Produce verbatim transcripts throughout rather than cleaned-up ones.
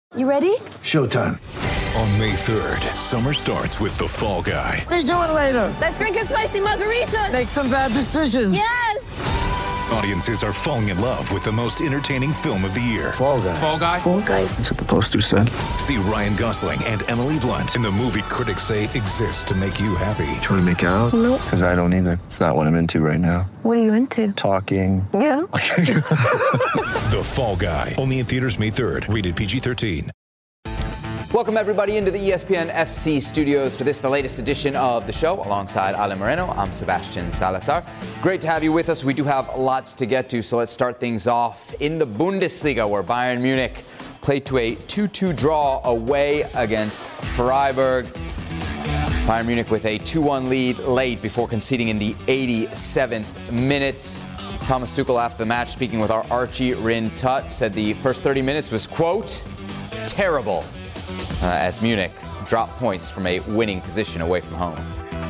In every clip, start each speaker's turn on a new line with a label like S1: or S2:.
S1: You ready?
S2: Showtime.
S3: On May third, summer starts with The Fall Guy.
S2: Let's do it later.
S1: Let's drink a spicy margarita.
S2: Make some bad decisions.
S1: Yes.
S3: Audiences are falling in love with the most entertaining film of the year.
S2: Fall Guy.
S4: Fall Guy.
S1: Fall Guy.
S2: That's what the poster said.
S3: See Ryan Gosling and Emily Blunt in the movie critics say exists to make you happy.
S2: Trying to make it out?
S1: Nope.
S2: Because I don't either. It's not what I'm into right now.
S1: What are you into?
S2: Talking.
S1: Yeah.
S3: The Fall Guy. Only in theaters May third. Rated P G thirteen.
S5: Welcome, everybody, into the E S P N F C studios for this, the latest edition of the show. Alongside Ale Moreno, I'm Sebastian Salazar. Great to have you with us. We do have lots to get to, so let's start things off in the Bundesliga, where Bayern Munich played to a two two draw away against Freiburg. Bayern Munich with a two one lead late before conceding in the eighty-seventh minute. Thomas Tuchel, after the match, speaking with our Archie Rin-Tut, said the first thirty minutes was, quote, terrible. Uh, as Munich dropped points from a winning position away from home.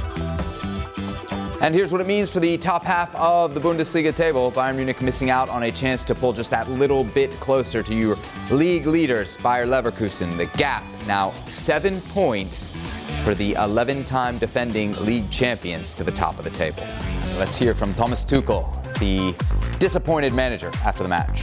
S5: And here's what it means for the top half of the Bundesliga table. Bayern Munich missing out on a chance to pull just that little bit closer to your league leaders, Bayer Leverkusen. The gap now seven points for the eleven-time defending league champions to the top of the table. Let's hear from Thomas Tuchel, the disappointed manager, after the match.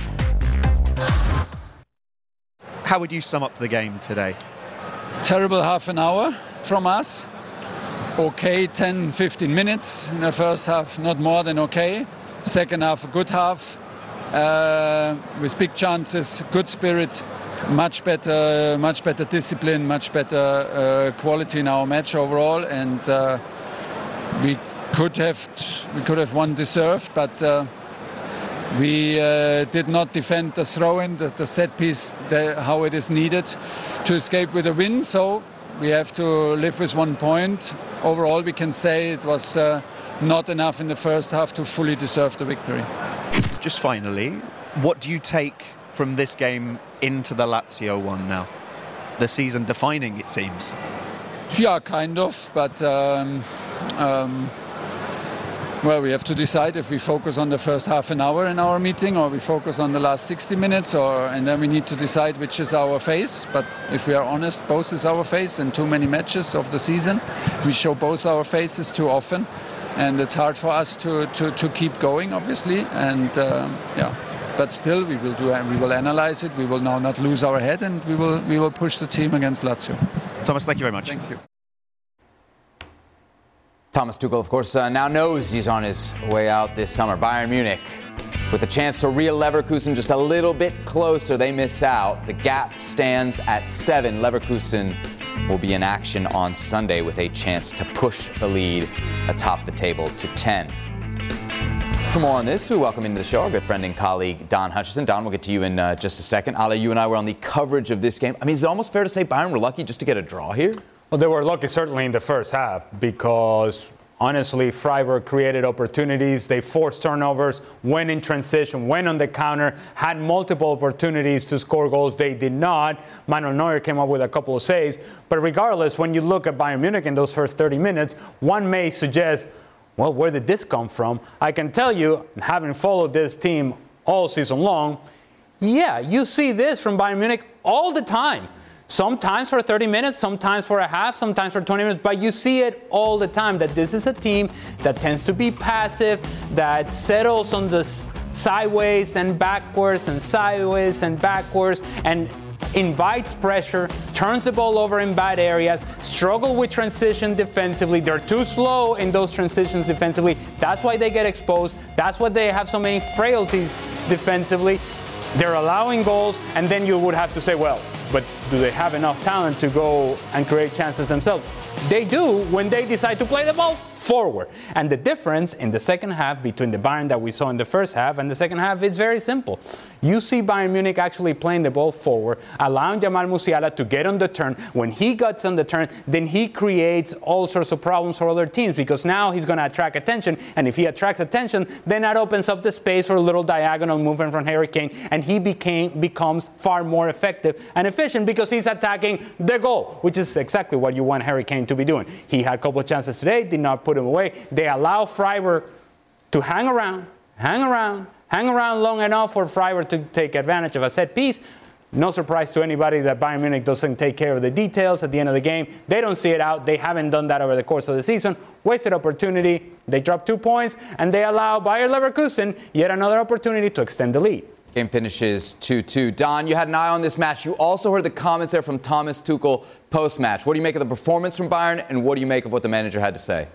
S6: How would you sum up the game today?
S7: Terrible half an hour from us. Okay, ten, fifteen minutes in the first half, not more than okay. Second half, a good half, uh, with big chances, good spirit, much better, much better discipline, much better uh, quality in our match overall, and uh, we could have we could have won deserved, but. Uh, We uh, did not defend the throw-in, the, the set piece, the, how it is needed to escape with a win. So we have to live with one point. Overall, we can say it was uh, not enough in the first half to fully deserve the victory.
S6: Just finally, what do you take from this game into the Lazio one now? The season defining, it seems.
S7: Yeah, kind of, but. Um, um, Well, we have to decide if we focus on the first half an hour in our meeting or we focus on the last sixty minutes, or and then we need to decide which is our phase. But if we are honest, both is our phase. In too many matches of the season, we show both our faces too often, and it's hard for us to, to, to keep going, obviously. And uh, yeah, but still, we will do. We will analyze it. We will now not lose our head, and we will we will push the team against Lazio.
S6: Thomas, thank you very much.
S7: Thank you.
S5: Thomas Tuchel, of course, uh, now knows he's on his way out this summer. Bayern Munich, with a chance to reel Leverkusen just a little bit closer, they miss out. The gap stands at seven. Leverkusen will be in action on Sunday with a chance to push the lead atop the table to ten. For more on this, we welcome into the show our good friend and colleague, Don Hutchison. Don, we'll get to you in uh, just a second. Ale, you and I were on the coverage of this game. I mean, is it almost fair to say Bayern were lucky just to get a draw here?
S8: Well, they were lucky certainly in the first half because, honestly, Freiburg created opportunities. They forced turnovers, went in transition, went on the counter, had multiple opportunities to score goals. They did not. Manuel Neuer came up with a couple of saves. But regardless, when you look at Bayern Munich in those first thirty minutes, one may suggest, well, where did this come from? I can tell you, having followed this team all season long, yeah, you see this from Bayern Munich all the time. Sometimes for thirty minutes, sometimes for a half, sometimes for twenty minutes, but you see it all the time that this is a team that tends to be passive, that settles on the s- sideways and backwards and sideways and backwards and invites pressure, turns the ball over in bad areas, struggle with transition defensively. They're too slow in those transitions defensively. That's why they get exposed. That's why they have so many frailties defensively. They're allowing goals, and then you would have to say, well, but do they have enough talent to go and create chances themselves? They do when they decide to play the ball forward. And the difference in the second half between the Bayern that we saw in the first half and the second half is very simple. You see Bayern Munich actually playing the ball forward, allowing Jamal Musiala to get on the turn. When he gets on the turn, then he creates all sorts of problems for other teams because now he's going to attract attention. And if he attracts attention, then that opens up the space for a little diagonal movement from Harry Kane. And he became becomes far more effective and efficient because he's attacking the goal, which is exactly what you want Harry Kane to be doing. He had a couple of chances today, did not put them away. They allow Freiburg to hang around, hang around, hang around long enough for Freiburg to take advantage of a set piece. No surprise to anybody that Bayern Munich doesn't take care of the details at the end of the game. They don't see it out. They haven't done that over the course of the season. Wasted opportunity. They drop two points, and they allow Bayer Leverkusen yet another opportunity to extend the lead.
S5: Game finishes two two. Don, you had an eye on this match. You also heard the comments there from Thomas Tuchel post-match. What do you make of the performance from Bayern, and what do you make of what the manager had to say?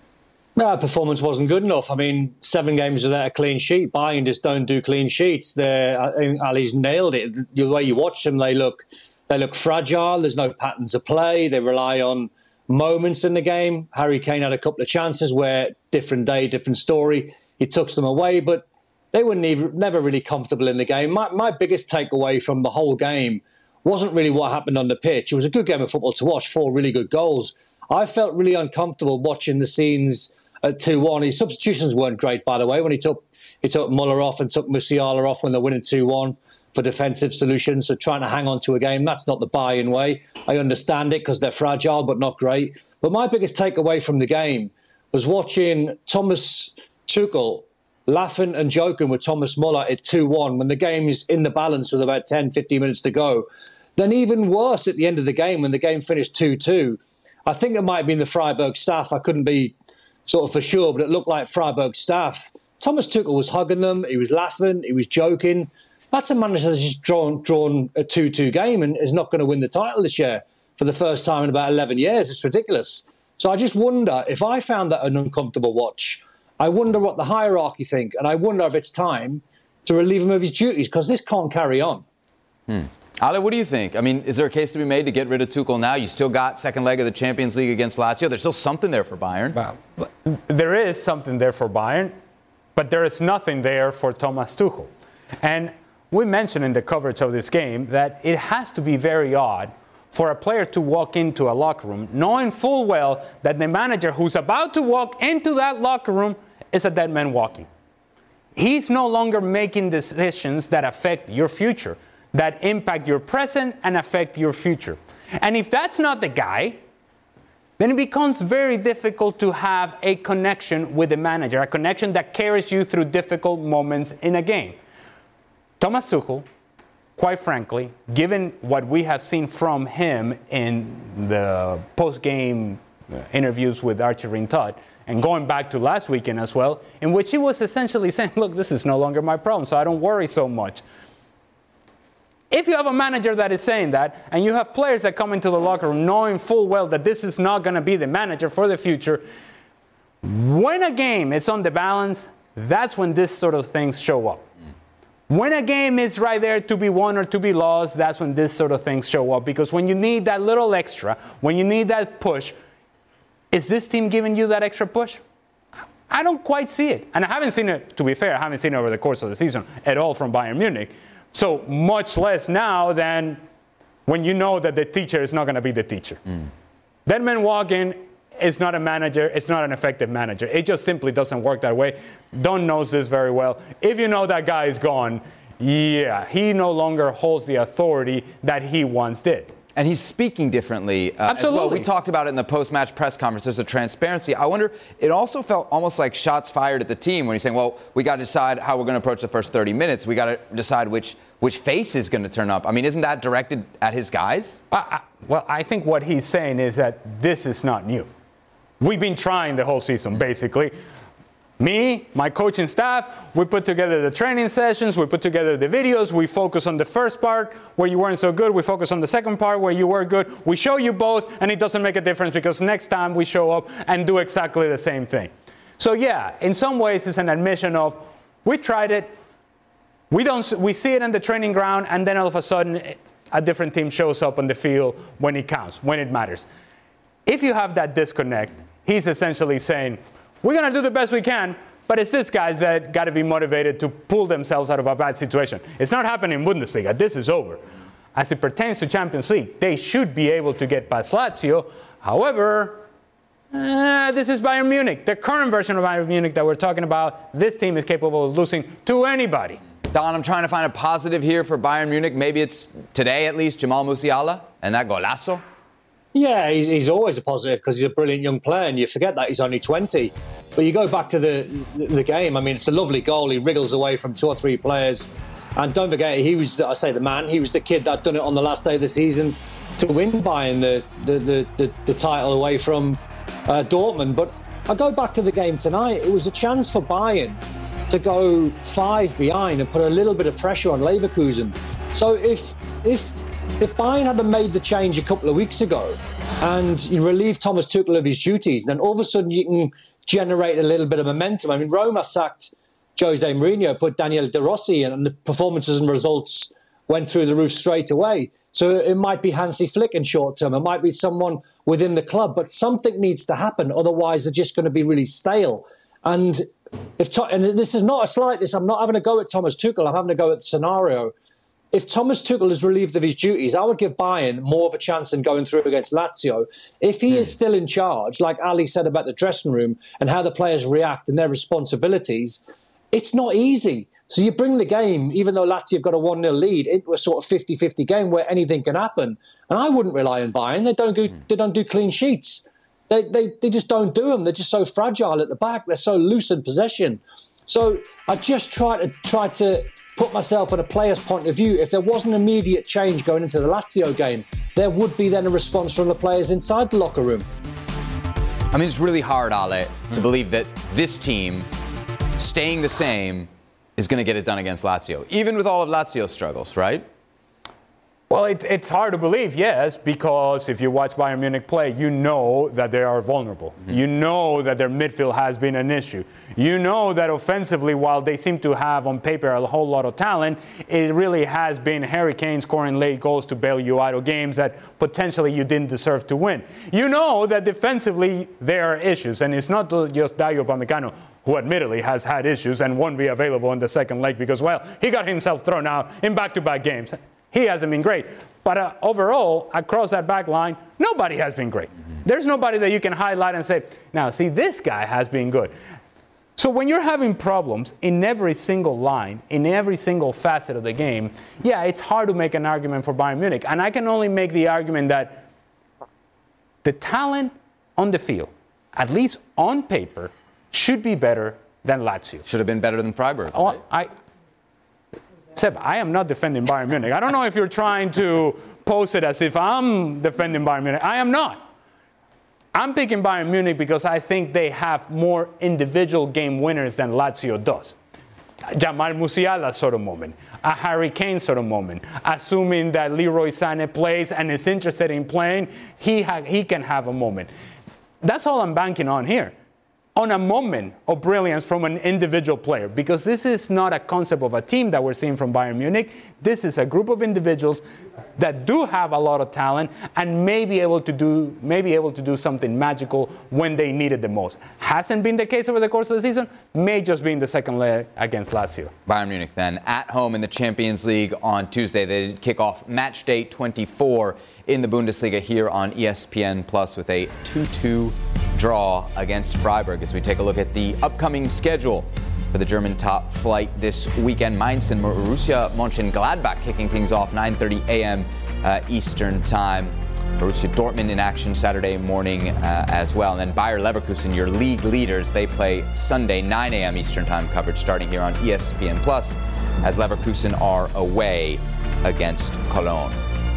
S4: No, performance wasn't good enough. I mean, seven games without a clean sheet. Bayern just don't do clean sheets. They're, I think Ali's nailed it. The way you watch them, they look they look fragile. There's no patterns of play. They rely on moments in the game. Harry Kane had a couple of chances where different day, different story. He took them away, but they were never, never really comfortable in the game. My, my biggest takeaway from the whole game wasn't really what happened on the pitch. It was a good game of football to watch, four really good goals. I felt really uncomfortable watching the scenes at two one. His substitutions weren't great, by the way, when he took he took Muller off and took Musiala off when they're winning two one for defensive solutions. So trying to hang on to a game, that's not the Bayern way. I understand it because they're fragile, but not great. But my biggest takeaway from the game was watching Thomas Tuchel laughing and joking with Thomas Muller at two one when the game is in the balance with about ten, fifteen minutes to go. Then even worse at the end of the game when the game finished two two. I think it might have been the Freiburg staff. I couldn't be sort of for sure, but it looked like Freiburg staff. Thomas Tuchel was hugging them. He was laughing. He was joking. That's a manager that's just drawn, drawn a two two game and is not going to win the title this year for the first time in about eleven years. It's ridiculous. So I just wonder, if I found that an uncomfortable watch, I wonder what the hierarchy think, and I wonder if it's time to relieve him of his duties, because this can't carry on.
S5: Hmm. Ale, what do you think? I mean, is there a case to be made to get rid of Tuchel now? You still got second leg of the Champions League against Lazio. There's still something there for Bayern.
S8: Well, there is something there for Bayern, but there is nothing there for Thomas Tuchel. And we mentioned in the coverage of this game that it has to be very odd for a player to walk into a locker room knowing full well that the manager who's about to walk into that locker room is a dead man walking. He's no longer making decisions that affect your future, that impact your present and affect your future. And if that's not the guy, then it becomes very difficult to have a connection with the manager, a connection that carries you through difficult moments in a game. Thomas Tuchel, quite frankly, given what we have seen from him in the post-game interviews with Archie Rintad, and going back to last weekend as well, in which he was essentially saying, look, this is no longer my problem, so I don't worry so much. If you have a manager that is saying that, and you have players that come into the locker room knowing full well that this is not going to be the manager for the future, when a game is on the balance, that's when this sort of things show up. When a game is right there to be won or to be lost, that's when this sort of things show up. Because when you need that little extra, when you need that push, is this team giving you that extra push? I don't quite see it. And I haven't seen it, to be fair, I haven't seen it over the course of the season at all from Bayern Munich. So much less now than when you know that the teacher is not going to be the teacher. Mm. That man walking is not a manager. It's not an effective manager. It just simply doesn't work that way. Don knows this very well. If you know that guy is gone, yeah, he no longer holds the authority that he once did.
S5: And he's speaking differently uh, as well. We talked about it in the post-match press conference. There's a transparency. I wonder, it also felt almost like shots fired at the team when he's saying, well, we got to decide how we're going to approach the first thirty minutes. We got to decide which which face is going to turn up. I mean, isn't that directed at his guys?
S8: I, I, well, I think what he's saying is that this is not new. We've been trying the whole season, basically. Me, my coaching staff, we put together the training sessions, we put together the videos, we focus on the first part where you weren't so good, we focus on the second part where you were good. We show you both, and it doesn't make a difference because next time we show up and do exactly the same thing. So yeah, in some ways it's an admission of, we tried it, we don't, we see it on the training ground, and then all of a sudden it, a different team shows up on the field when it counts, when it matters. If you have that disconnect, he's essentially saying, we're going to do the best we can, but it's these guys that got to be motivated to pull themselves out of a bad situation. It's not happening in Bundesliga. This is over. As it pertains to Champions League, they should be able to get past Lazio. However, uh, this is Bayern Munich. The current version of Bayern Munich that we're talking about, this team is capable of losing to anybody.
S5: Don, I'm trying to find a positive here for Bayern Munich. Maybe it's today at least, Jamal Musiala and that golazo.
S4: Yeah, he's, he's always a positive because he's a brilliant young player, and you forget that he's only twenty. But you go back to the the game. I mean, it's a lovely goal. He wriggles away from two or three players And don't forget, he was, I say the man, he was the kid that done it on the last day of the season to win Bayern the, the, the, the, the title away from uh, Dortmund. But I go back to the game tonight. It was a chance for Bayern to go five behind and put a little bit of pressure on Leverkusen. So if if if Bayern hadn't made the change a couple of weeks ago and you relieve Thomas Tuchel of his duties, then all of a sudden you can generate a little bit of momentum. I mean, Roma sacked Jose Mourinho, put Daniel De Rossi in, and the performances and results went through the roof straight away. So it might be Hansi Flick in short term. It might be someone within the club, but something needs to happen. Otherwise, they're just going to be really stale. And if to- and this is not a slight. This I'm not having a go at Thomas Tuchel. I'm having a go at the scenario. If Thomas Tuchel is relieved of his duties, I would give Bayern more of a chance than going through against Lazio. If he mm. is still in charge, like Ali said about the dressing room and how the players react and their responsibilities, it's not easy. So you bring the game, even though Lazio have got a one nil lead, into a sort of fifty-fifty game where anything can happen. And I wouldn't rely on Bayern. They don't do, they don't do clean sheets. They, they, they just don't do them. They're just so fragile at the back. They're so loose in possession. So I just try to try to put myself in a player's point of view. If there was an immediate change going into the Lazio game, there would be then a response from the players inside the locker room.
S5: I mean, it's really hard, Ale, to believe that this team, staying the same, is going to get it done against Lazio, even with all of Lazio's struggles, right?
S8: Well, it, it's hard to believe, yes, because if you watch Bayern Munich play, you know that they are vulnerable. Mm-hmm. You know that their midfield has been an issue. You know that offensively, while they seem to have on paper a whole lot of talent, it really has been Harry Kane scoring late goals to bail you out of games that potentially you didn't deserve to win. You know that defensively there are issues, and it's not just Dayo Upamecano, who admittedly has had issues and won't be available in the second leg because, well, he got himself thrown out in back-to-back games. He hasn't been great. But uh, overall, across that back line, nobody has been great. Mm-hmm. There's nobody that you can highlight and say, now, see, this guy has been good. So when you're having problems in every single line, in every single facet of the game, yeah, it's hard to make an argument for Bayern Munich. And I can only make the argument that the talent on the field, at least on paper, should be better than Lazio.
S5: Should have been better than Freiburg.
S8: Oh,
S5: right?
S8: I... Seb, I am not defending Bayern Munich. I don't know if you're trying to pose it as if I'm defending Bayern Munich. I am not. I'm picking Bayern Munich because I think they have more individual game winners than Lazio does. Jamal Musiala sort of moment, a Harry Kane sort of moment. Assuming that Leroy Sané plays and is interested in playing, he, ha- he can have a moment. That's all I'm banking on here. On a moment of brilliance from an individual player, because this is not a concept of a team that we're seeing from Bayern Munich. This is a group of individuals that do have a lot of talent and may be able to do, may be able to do something magical when they need it the most. Hasn't been the case over the course of the season, may just be in the second leg against Lazio.
S5: Bayern Munich then at home in the Champions League on Tuesday. They kick off match day twenty-four in the Bundesliga here on E S P N Plus with a two two draw against Freiburg. As we take a look at the upcoming schedule for the German top flight this weekend. Mainz and Borussia Mönchengladbach kicking things off nine thirty a.m. Uh, Eastern time. Borussia Dortmund in action Saturday morning uh, as well. And then Bayer Leverkusen, your league leaders, they play Sunday nine a.m. Eastern time coverage starting here on E S P N Plus as Leverkusen are away against Cologne.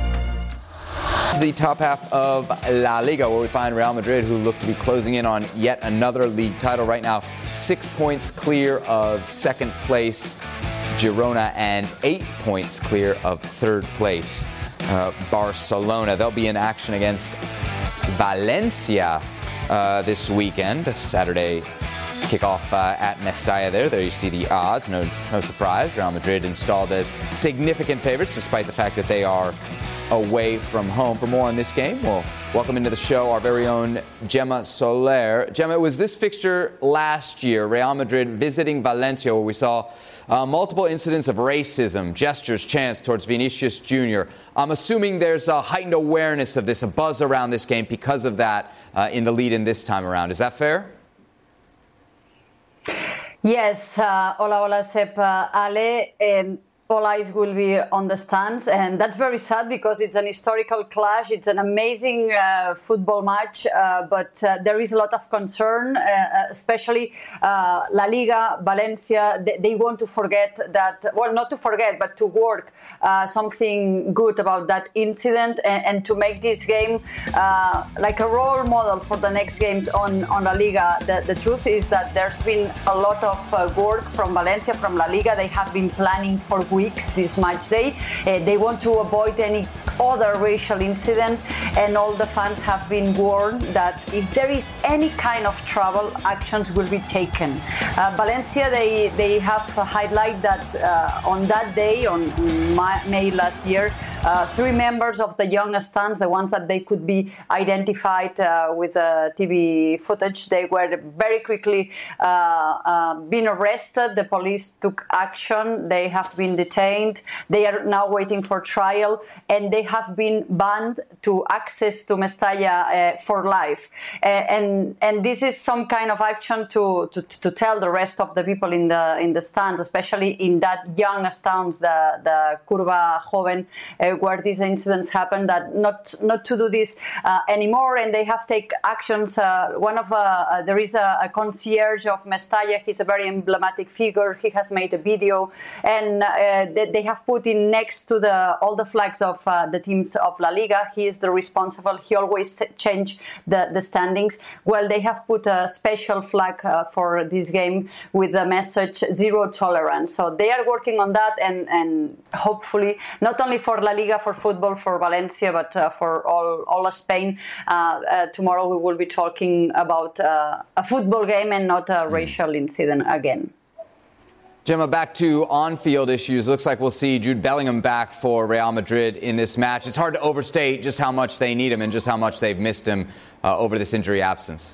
S5: To the top half of La Liga, where we find Real Madrid, who look to be closing in on yet another league title right now. Six points clear of second place, Girona, and eight points clear of third place, uh, Barcelona. They'll be in action against Valencia uh, this weekend, Saturday kickoff uh, at Mestalla there. There you see the odds. No, no surprise. Real Madrid installed as significant favorites, despite the fact that they are away from home. For more on this game, we'll welcome into the show our very own Gemma Soler. Gemma, it was this fixture last year, Real Madrid visiting Valencia, where we saw uh, multiple incidents of racism, gestures, chants towards Vinicius Junior I'm assuming there's a heightened awareness of this, a buzz around this game because of that uh, in the lead-in this time around. Is that fair?
S9: Yes. Uh, hola, hola, Sep. Uh, Ale. Um, all eyes will be on the stands, and that's very sad because it's an historical clash. It's an amazing uh, football match, uh, but uh, there is a lot of concern, uh, especially uh, La Liga, Valencia. They, they want to forget that, well, not to forget, but to work uh, something good about that incident and, and to make this game uh, like a role model for the next games on, on La Liga. The, the truth is that there's been a lot of uh, work from Valencia, from La Liga. They have been planning for weeks this match day. Uh, they want to avoid any other racial incident, and all the fans have been warned that if there is any kind of trouble, actions will be taken. Uh, Valencia, they, they have highlighted that uh, on that day, on May last year, uh, three members of the young stands, the ones that they could be identified uh, with uh, T V footage, they were very quickly uh, uh, been arrested. The police took action. They have been detained. They are now waiting for trial, and they have been banned to access to Mestalla uh, for life. Uh, and and this is some kind of action to, to to tell the rest of the people in the in the stands, especially in that young stands, the the Curva Joven, uh, where these incidents happen, that not not to do this uh, anymore. And they have taken actions. Uh, one of uh, uh, there is a, a concierge of Mestalla. He's a very emblematic figure. He has made a video, and uh, they, they have put in next to the all the flags of uh, the teams of La Liga. He is the responsible. He always change the, the standings. Well, they have put a special flag uh, for this game with the message zero tolerance. So they are working on that, and, and hopefully not only for La Liga, for football, for Valencia, but uh, for all, all of Spain. Uh, uh, tomorrow we will be talking about uh, a football game and not a racial incident again.
S5: Gemma, back to on-field issues. Looks like we'll see Jude Bellingham back for Real Madrid in this match. It's hard to overstate just how much they need him and just how much they've missed him uh, over this injury absence.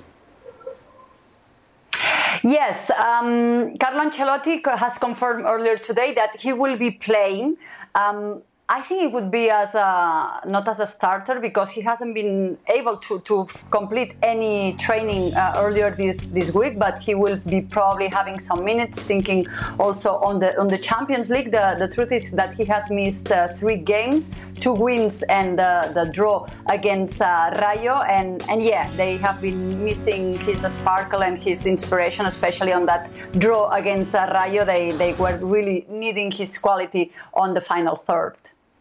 S9: Yes, um, Carlo Ancelotti has confirmed earlier today that he will be playing. Um, I think it would be as a, not as a starter, because he hasn't been able to, to complete any training uh, earlier this, this week, but he will be probably having some minutes, thinking also on the on the Champions League. The, the truth is that he has missed uh, three games, two wins and uh, the draw against uh, Rayo, and, and yeah, they have been missing his sparkle and his inspiration, especially on that draw against uh, Rayo. They, they were really needing his quality on the final third.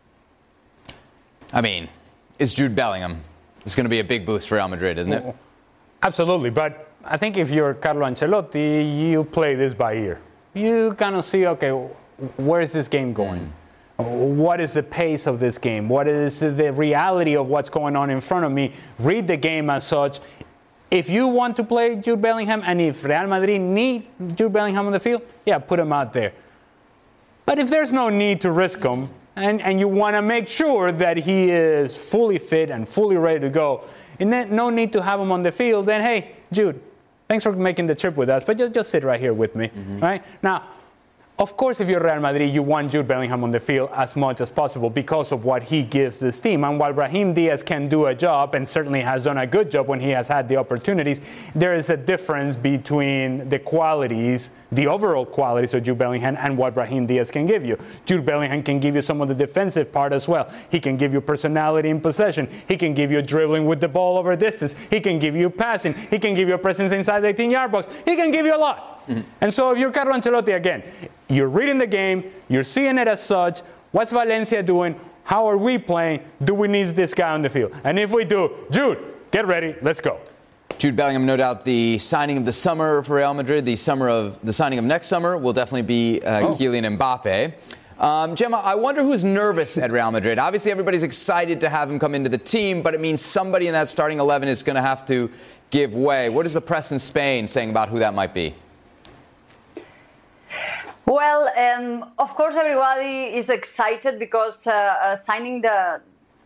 S5: I mean, it's Jude Bellingham. It's going to be a big boost for Real Madrid, isn't it?
S8: Absolutely, but I think if you're Carlo Ancelotti, you play this by ear. You kind of see, okay, where is this game going? Mm. What is the pace of this game? What is the reality of what's going on in front of me? Read the game as such. If you want to play Jude Bellingham, and if Real Madrid need Jude Bellingham on the field, yeah, put him out there. But if there's no need to risk him, And, and you want to make sure that he is fully fit and fully ready to go, and then no need to have him on the field, then hey, Jude, thanks for making the trip with us, but just, just sit right here with me, mm-hmm. right? Now, of course, if you're Real Madrid, you want Jude Bellingham on the field as much as possible because of what he gives this team. And while Brahim Diaz can do a job, and certainly has done a good job when he has had the opportunities, there is a difference between the qualities, the overall qualities of Jude Bellingham and what Brahim Diaz can give you. Jude Bellingham can give you some of the defensive part as well. He can give you personality in possession. He can give you dribbling with the ball over distance. He can give you passing. He can give you a presence inside the eighteen-yard box. He can give you a lot. Mm-hmm. And so if you're Carlo Ancelotti, again, you're reading the game, you're seeing it as such. What's Valencia doing? How are we playing? Do we need this guy on the field? And if we do, Jude, get ready. Let's go.
S5: Jude Bellingham, no doubt the signing of the summer for Real Madrid, the summer of the signing of next summer will definitely be uh, oh. Kylian Mbappe. Um, Gemma, I wonder who's nervous at Real Madrid. Obviously, everybody's excited to have him come into the team, but it means somebody in that starting eleven is going to have to give way. What is the press in Spain saying about who that might be?
S9: Well, um, of course, everybody is excited because uh, uh, signing the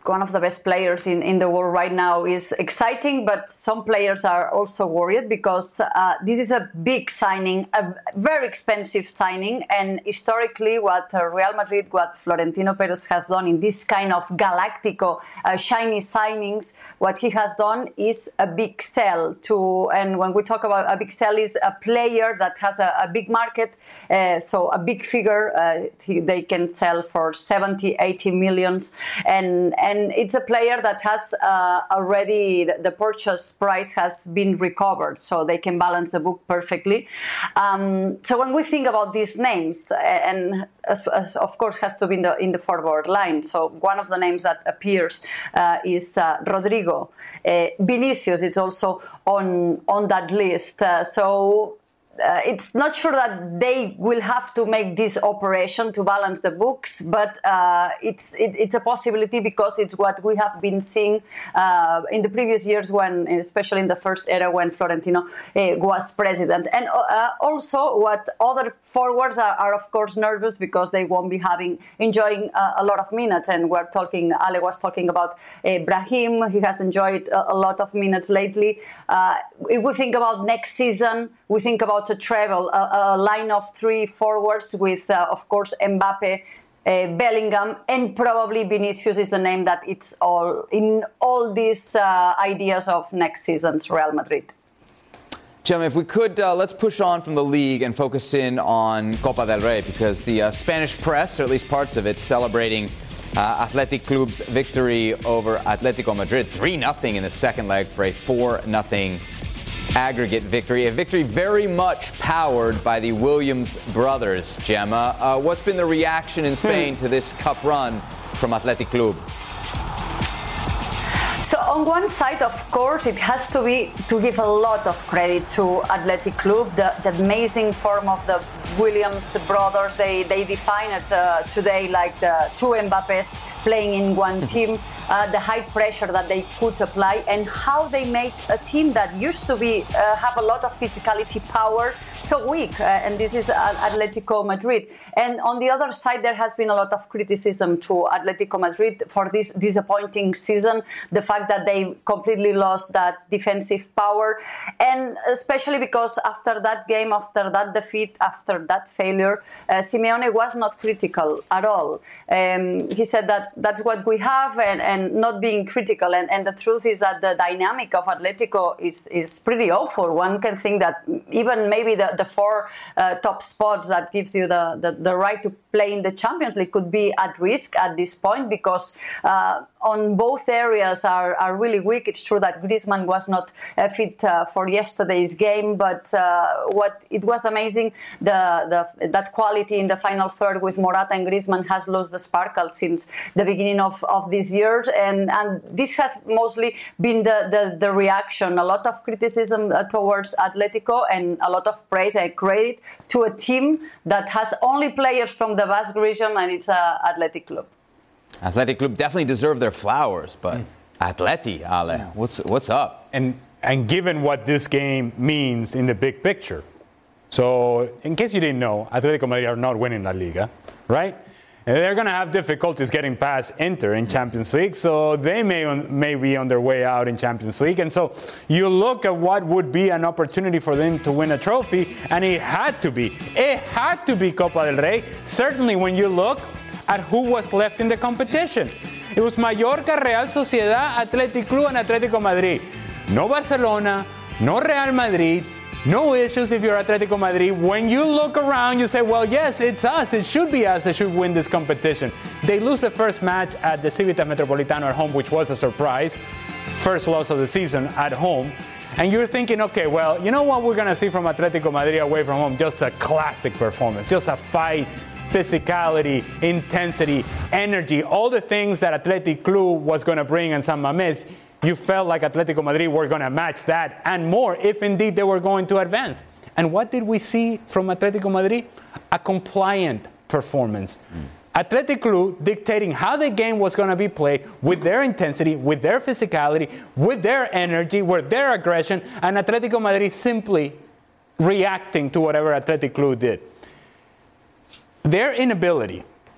S9: one of the best players in, in the world right now is exciting, but some players are also worried because uh, this is a big signing, a very expensive signing, and historically what uh, Real Madrid, what Florentino Perez has done in this kind of Galactico, uh, shiny signings, what he has done is a big sell to, and when we talk about a big sell is a player that has a, a big market, uh, so a big figure, uh, he, they can sell for seventy, eighty millions, and, and And it's a player that has uh, already, the, the purchase price has been recovered, so they can balance the book perfectly. Um, so when we think about these names, and as, as of course has to be in the, in the forward line, so one of the names that appears uh, is uh, Rodrigo. Uh, Vinicius is also on, on that list. Uh, so Uh, it's not sure that they will have to make this operation to balance the books, but uh, it's it, it's a possibility because it's what we have been seeing uh, in the previous years, when, especially in the first era when Florentino uh, was president. And uh, also, what other forwards are, are of course nervous because they won't be having enjoying uh, a lot of minutes. And we're talking, Ale was talking about uh, Brahim. He has enjoyed a, a lot of minutes lately. Uh, if we think about next season, we think about to travel a, a line of three forwards with, uh, of course, Mbappe, uh, Bellingham, and probably Vinicius is the name that it's all in all these uh, ideas of next season's Real Madrid.
S5: Gemma, if we could, uh, let's push on from the league and focus in on Copa del Rey, because the uh, Spanish press, or at least parts of it, celebrating uh, Athletic Club's victory over Atletico Madrid, three nothing in the second leg for a four nothing aggregate victory. A victory very much powered by the Williams brothers, Gemma. Uh, what's been the reaction in Spain hmm. to this cup run from Athletic Club?
S9: So on one side, of course, it has to be to give a lot of credit to Athletic Club, the, the amazing form of the Williams brothers. They they define it uh, today like the two Mbappés playing in one team. Uh, the high pressure that they could apply, and how they made a team that used to be uh, have a lot of physicality, power, so weak. Uh, and this is uh, Atletico Madrid. And on the other side, there has been a lot of criticism to Atletico Madrid for this disappointing season. The fact that they completely lost that defensive power, and especially because after that game, after that defeat, after that failure, uh, Simeone was not critical at all. Um, he said that that's what we have, and, and And not being critical, and, and the truth is that the dynamic of Atletico is, is pretty awful. One can think that even maybe the, the four uh, top spots that gives you the, the, the right to play in the Champions League could be at risk at this point, because uh, on both areas are, are really weak. It's true that Griezmann was not uh, fit uh, for yesterday's game, but uh, what it was amazing, the, the that quality in the final third with Morata and Griezmann has lost the sparkle since the beginning of, of this year. And, and this has mostly been the, the, the reaction. A lot of criticism uh, towards Atletico, and a lot of praise and credit to a team that has only players from the Basque region, and it's uh, Athletic Club.
S5: Athletic Club definitely deserve their flowers, but mm. Atleti, Ale, yeah. what's what's up?
S8: And and given what this game means in the big picture, so in case you didn't know, Atletico Madrid are not winning La Liga, right? And they're going to have difficulties getting past Inter in Champions League, so they may on, may be on their way out in Champions League. And so you look at what would be an opportunity for them to win a trophy, and it had to be. It had to be Copa del Rey, certainly when you look at who was left in the competition. It was Mallorca, Real Sociedad, Athletic Club, and Atletico Madrid. No Barcelona, no Real Madrid. No issues if you're Atletico Madrid. When you look around, you say, well, yes, it's us. It should be us that should win this competition. They lose the first match at the Civitas Metropolitano at home, which was a surprise. First loss of the season at home. And you're thinking, okay, well, you know what we're going to see from Atletico Madrid away from home? Just a classic performance. Just a fight, physicality, intensity, energy, all the things that Athletic Club was going to bring in San Mamés. You felt like Atletico Madrid were going to match that and more if indeed they were going to advance. And what did we see from Atletico Madrid? A compliant performance. Mm. Athletic Club dictating how the game was going to be played with their intensity, with their physicality, with their energy, with their aggression, and Atletico Madrid simply reacting to whatever Athletic Club did. Their inability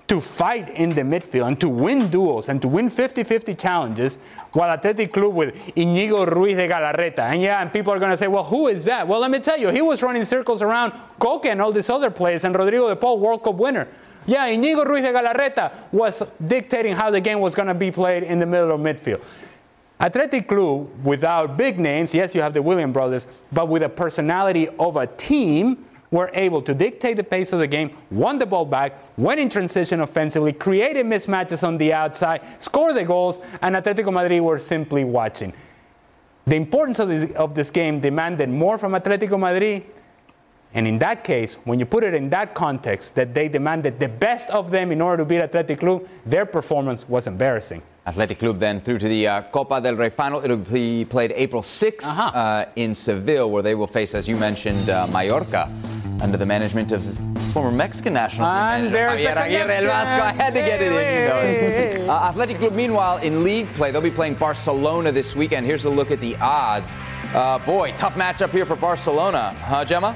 S8: to fight in the midfield and to win duels and to win fifty-fifty challenges, while Athletic Club with Íñigo Ruiz de Galarreta. And yeah, and people are going to say, well, who is that? Well, let me tell you, he was running circles around Coque and all these other players, and Rodrigo de Paul, World Cup winner. Yeah, Íñigo Ruiz de Galarreta was dictating how the game was going to be played in the middle of midfield. Athletic Club, without big names, yes, you have the Williams brothers, but with a personality of a team, were able to dictate the pace of the game, won the ball back, went in transition offensively, created mismatches on the outside, scored the goals, and Atletico Madrid were simply watching. The importance of this, of this game demanded more from Atletico Madrid, and in that case, when you put it in that context, that they demanded the best of them in order to beat Athletic Club, their performance was embarrassing.
S5: Athletic Club then through to the uh, Copa del Rey final. It'll be played April sixth uh-huh. uh, in Seville, where they will face, as you mentioned, uh, Mallorca, under the management of former Mexican national team
S8: and
S5: manager Javier Aguirre El Vasco. I had to get it in. Uh, Athletic Club, meanwhile, in league play, they'll be playing Barcelona this weekend. Here's a look at the odds. Uh, boy, tough matchup here for Barcelona. Huh, Gemma?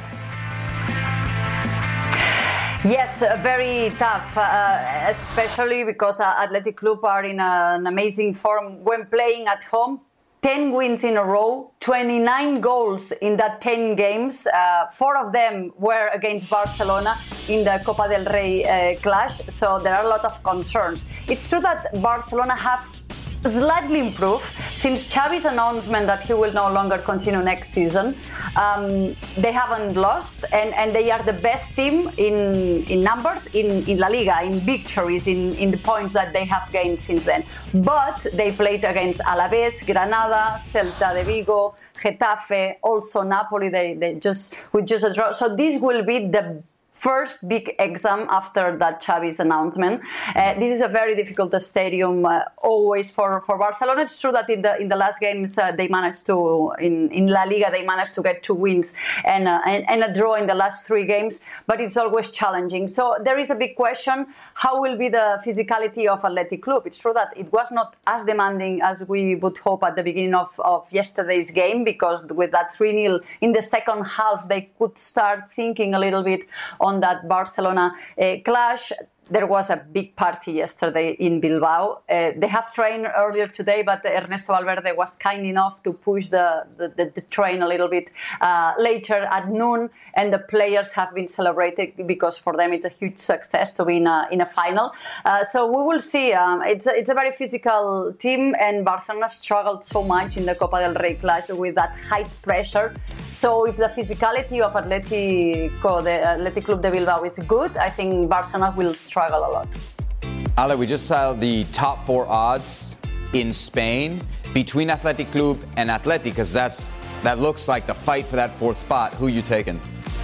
S9: Yes, uh, very tough, uh, especially because uh, Athletic Club are in a, an amazing form when playing at home. ten wins in a row, twenty-nine goals in that ten games. Uh, four of them were against Barcelona in the Copa del Rey uh, clash, so there are a lot of concerns. It's true that Barcelona have slightly improved since Xavi's announcement that he will no longer continue next season. Um, they haven't lost, and, and they are the best team in, in numbers in, in La Liga, in victories, in, in the points that they have gained since then. But they played against Alaves, Granada, Celta de Vigo, Getafe, also Napoli. They, they just with just a draw. So this will be the first big exam after that Xavi's announcement. Uh, this is a very difficult stadium uh, always for, for Barcelona. It's true that in the in the last games uh, they managed to, in, in La Liga, they managed to get two wins and, uh, and, and a draw in the last three games, but it's always challenging. So there is a big question, how will be the physicality of Athletic Club? It's true that it was not as demanding as we would hope at the beginning of, of yesterday's game, because with that three nil in the second half, they could start thinking a little bit on that Barcelona uh, clash. There was a big party yesterday in Bilbao. Uh, they have trained earlier today, but Ernesto Valverde was kind enough to push the, the, the, the train a little bit uh, later at noon, and the players have been celebrated because for them it's a huge success to be in a, in a final. Uh, so we will see. Um, it's, a, it's a very physical team, and Barcelona struggled so much in the Copa del Rey clash with that high pressure. So if the physicality of Atletico, the Athletic Club de Bilbao is good, I think Barcelona will struggle a lot.
S5: Ale, we just saw the top four odds in Spain between Athletic Club and Athletic, because that's that looks like the fight for that fourth spot. Who you taking?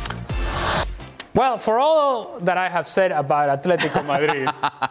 S8: Well, for all that I have said about Atletico Madrid,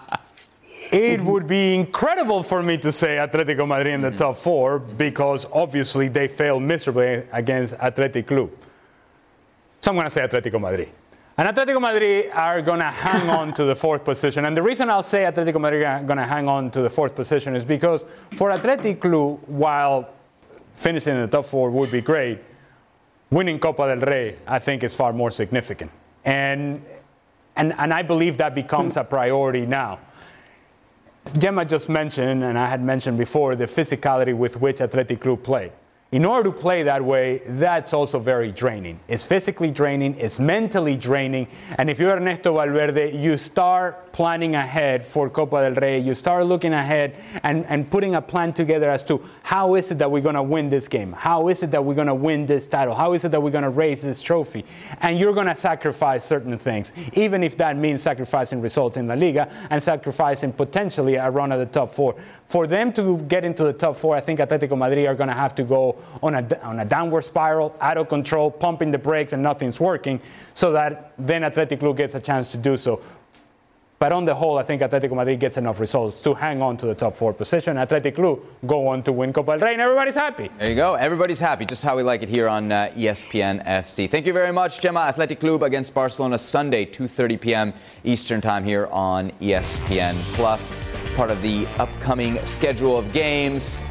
S8: it would be incredible for me to say Atletico Madrid in the mm-hmm. top four, because obviously they failed miserably against Athletic Club. So I'm going to say Atletico Madrid. And Atletico Madrid are going to hang on to the fourth position. And the reason I'll say Atletico Madrid are going to hang on to the fourth position is because for Athletic Club, while finishing in the top four would be great, winning Copa del Rey, I think, is far more significant. And, and, and I believe that becomes a priority now. Gemma just mentioned, and I had mentioned before, the physicality with which Athletic Club play. In order to play that way, that's also very draining. It's physically draining, it's mentally draining, and if you're Ernesto Valverde, you start planning ahead for Copa del Rey, you start looking ahead and, and putting a plan together as to how is it that we're going to win this game? How is it that we're going to win this title? How is it that we're going to raise this trophy? And you're going to sacrifice certain things, even if that means sacrificing results in La Liga and sacrificing potentially a run at the top four. For them to get into the top four, I think Atletico Madrid are going to have to go on a, on a downward spiral, out of control, pumping the brakes, and nothing's working, so that then Athletic Club gets a chance to do so. But on the whole, I think Atletico Madrid gets enough results to hang on to the top four position. Athletic Club go on to win Copa del Rey, and everybody's happy.
S5: There you go. Everybody's happy, just how we like it here on uh, E S P N F C. Thank you very much, Gemma. Athletic Club against Barcelona Sunday, two thirty p.m. Eastern Time here on E S P N Plus. Part of the upcoming schedule of games.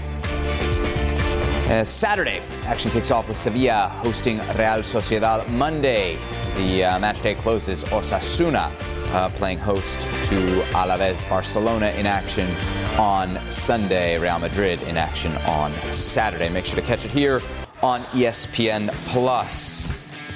S5: Uh, Saturday, action kicks off with Sevilla hosting Real Sociedad. Monday, the uh, match day closes Osasuna uh, playing host to Alaves. Barcelona in action on Sunday. Real Madrid in action on Saturday. Make sure to catch it here on E S P N Plus.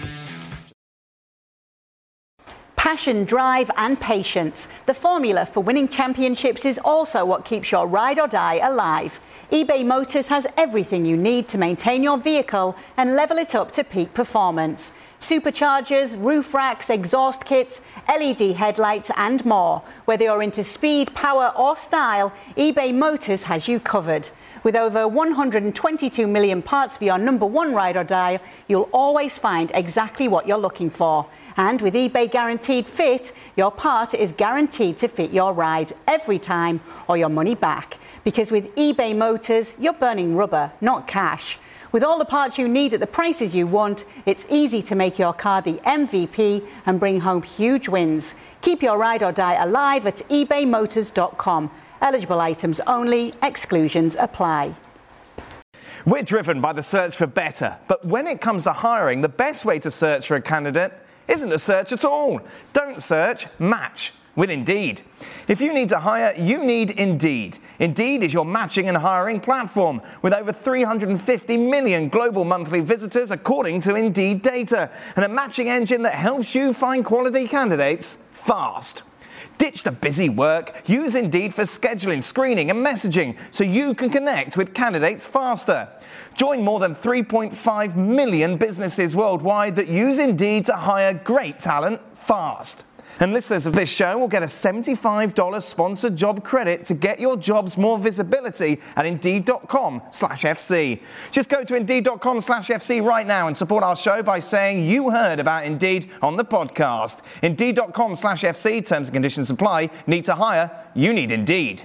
S9: Passion, drive and patience. The formula for winning championships is also what keeps your ride or die alive. eBay Motors has everything you need to maintain your vehicle and level it up to peak performance. Superchargers, roof racks, exhaust kits, L E D headlights and more. Whether you're into speed, power or style, eBay Motors has you covered. With over one hundred twenty-two million parts for your number one ride or die, you'll always find exactly what you're looking for. And with eBay Guaranteed Fit, your part is guaranteed to fit your ride every time or your money back. Because with eBay Motors, you're burning rubber, not cash. With all the parts you need at the prices you want, it's easy to make your car the M V P and bring home huge wins. Keep your ride or die alive at ebay motors dot com. Eligible items only, exclusions apply.
S10: We're driven by the search for better, but when it comes to hiring, the best way to search for a candidate isn't to search at all. Don't search, match with Indeed. If you need to hire, you need Indeed. Indeed is your matching and hiring platform with over three hundred fifty million global monthly visitors according to Indeed data, and a matching engine that helps you find quality candidates fast. Ditch the busy work. Use Indeed for scheduling, screening and messaging so you can connect with candidates faster. Join more than three point five million businesses worldwide that use Indeed to hire great talent fast. And listeners of this show will get a seventy-five dollars sponsored job credit to get your jobs more visibility at Indeed.com slash FC. Just go to Indeed.com slash FC right now and support our show by saying you heard about Indeed on the podcast. Indeed.com slash FC. Terms and conditions apply. Need to hire? You need Indeed.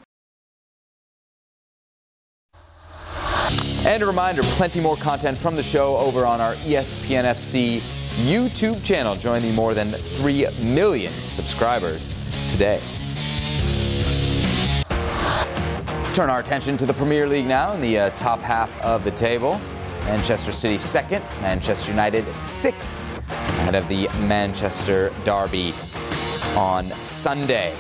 S5: And a reminder, plenty more content from the show over on our E S P N F C YouTube channel. Join the more than three million subscribers today. Turn our attention to the Premier League now in the uh, top half of the table. Manchester City second, Manchester United sixth, ahead of the Manchester Derby on Sunday.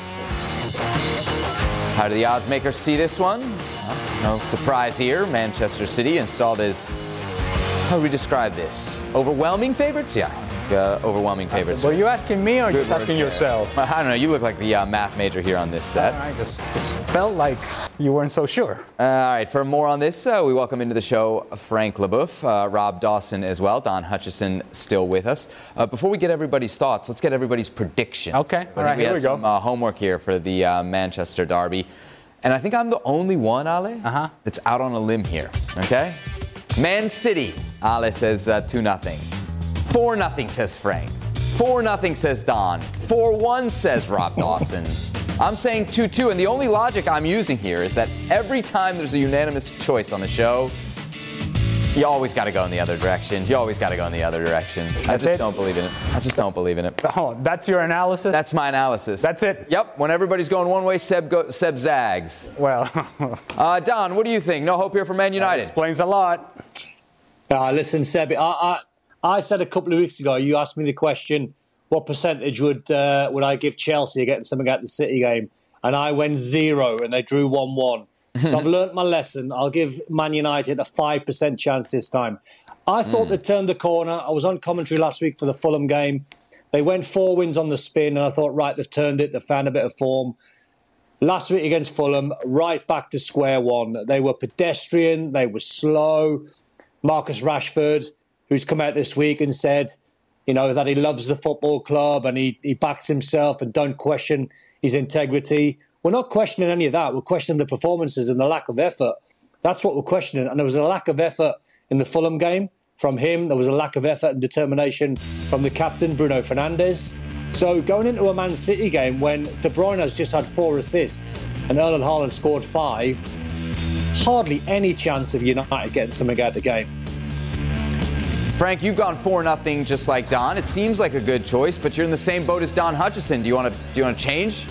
S5: How do the odds makers see this one? Well, no surprise here. Manchester City installed as, how do we describe this? Overwhelming favorites? Yeah, I think, uh, overwhelming favorites.
S8: Were you asking me or
S5: Good
S8: just asking
S5: words,
S8: yourself?
S5: Uh, I don't know. You look like the uh, math major here on this set.
S8: I just, just felt like you weren't so sure.
S5: Uh, all right, for more on this, uh, we welcome into the show Frank Leboeuf, uh, Rob Dawson as well, Don Hutchison still with us. Uh, before we get everybody's thoughts, let's get everybody's predictions.
S8: Okay,
S5: so
S8: all right,
S5: we
S8: here
S5: had
S8: we go.
S5: some uh, homework here for the uh, Manchester Derby. And I think I'm the only one, Ale,
S8: uh-huh.
S5: that's out on a limb here, okay? Man City, Ale says uh, two nothing. four nothing, says Frank. four nothing, says Don. four one, says Rob Dawson. I'm saying two two, and the only logic I'm using here is that every time there's a unanimous choice on the show, you always got to go in the other direction. You always got to go in the other direction. I
S8: That's
S5: just
S8: it?
S5: don't believe in it. I just don't believe in it.
S8: Oh, that's your analysis?
S5: That's my analysis.
S8: That's it?
S5: Yep. When everybody's going one way, Seb, go, Seb zags.
S8: Well,
S5: uh, Don, what do you think? No hope here for Man United.
S8: That explains a lot.
S4: Uh, listen, Seb, I, I, I said a couple of weeks ago, you asked me the question, what percentage would uh, would I give Chelsea getting something out of the City game? And I went zero, and they drew one one. So I've learnt my lesson. I'll give Man United a five percent chance this time. I thought mm. they turned the corner. I was on commentary last week for the Fulham game. They went four wins on the spin, and I thought, right, they've turned it. They've found a bit of form. Last week against Fulham, right back to square one. They were pedestrian. They were slow. Marcus Rashford, who's come out this week and said, you know, that he loves the football club and he, he backs himself and don't question his integrity. We're not questioning any of that. We're questioning the performances and the lack of effort. That's what we're questioning. And there was a lack of effort in the Fulham game from him. There was a lack of effort and determination from the captain, Bruno Fernandes. So going into a Man City game when De Bruyne has just had four assists and Erling Haaland scored five, hardly any chance of United getting something out of the game.
S5: Frank, you've gone four nothing just like Don. It seems like a good choice, but you're in the same boat as Don Hutchison. Do you want to do you want to change?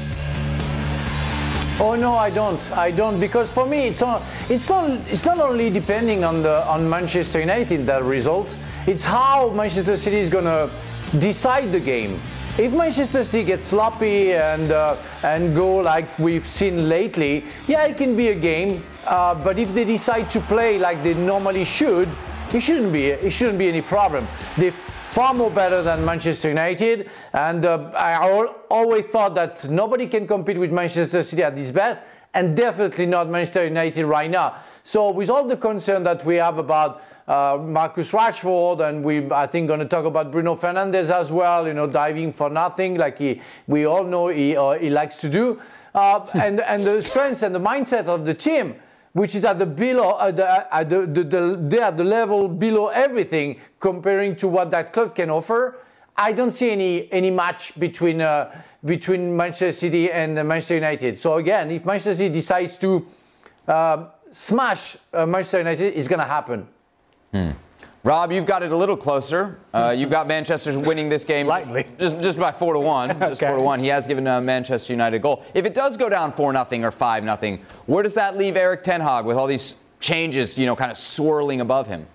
S11: Oh no, I don't. I don't because for me it's not. It's not. It's not only depending on the on Manchester United that result. It's how Manchester City is gonna decide the game. if Manchester City gets sloppy and uh, and go like we've seen lately, yeah, it can be a game. Uh, but if they decide to play like they normally should, it shouldn't be it shouldn't be any problem. They're far more better than Manchester United, and uh, I al- always thought that nobody can compete with Manchester City at its best, and definitely not Manchester United right now. So with all the concern that we have about Uh, Marcus Rashford, and we, I think, going to talk about Bruno Fernandes as well. You know, diving for nothing, like he, we all know he uh, he likes to do, uh, and and the strengths and the mindset of the team, which is at the below, uh, the, at the, the, the, they are the level below everything comparing to what that club can offer. I don't see any any match between uh, between Manchester City and uh, Manchester United. So again, if Manchester City decides to uh, smash uh, Manchester United, it's going to happen.
S5: Hmm. Rob, you've got it a little closer. Uh, you've got Manchester winning this game just, just by four to one. Just
S8: Okay.
S5: four to one. He has given uh, Manchester United a goal. If it does go down four nothing or five nothing, where does that leave Erik ten Hag with all these changes, you know, kind of swirling above him?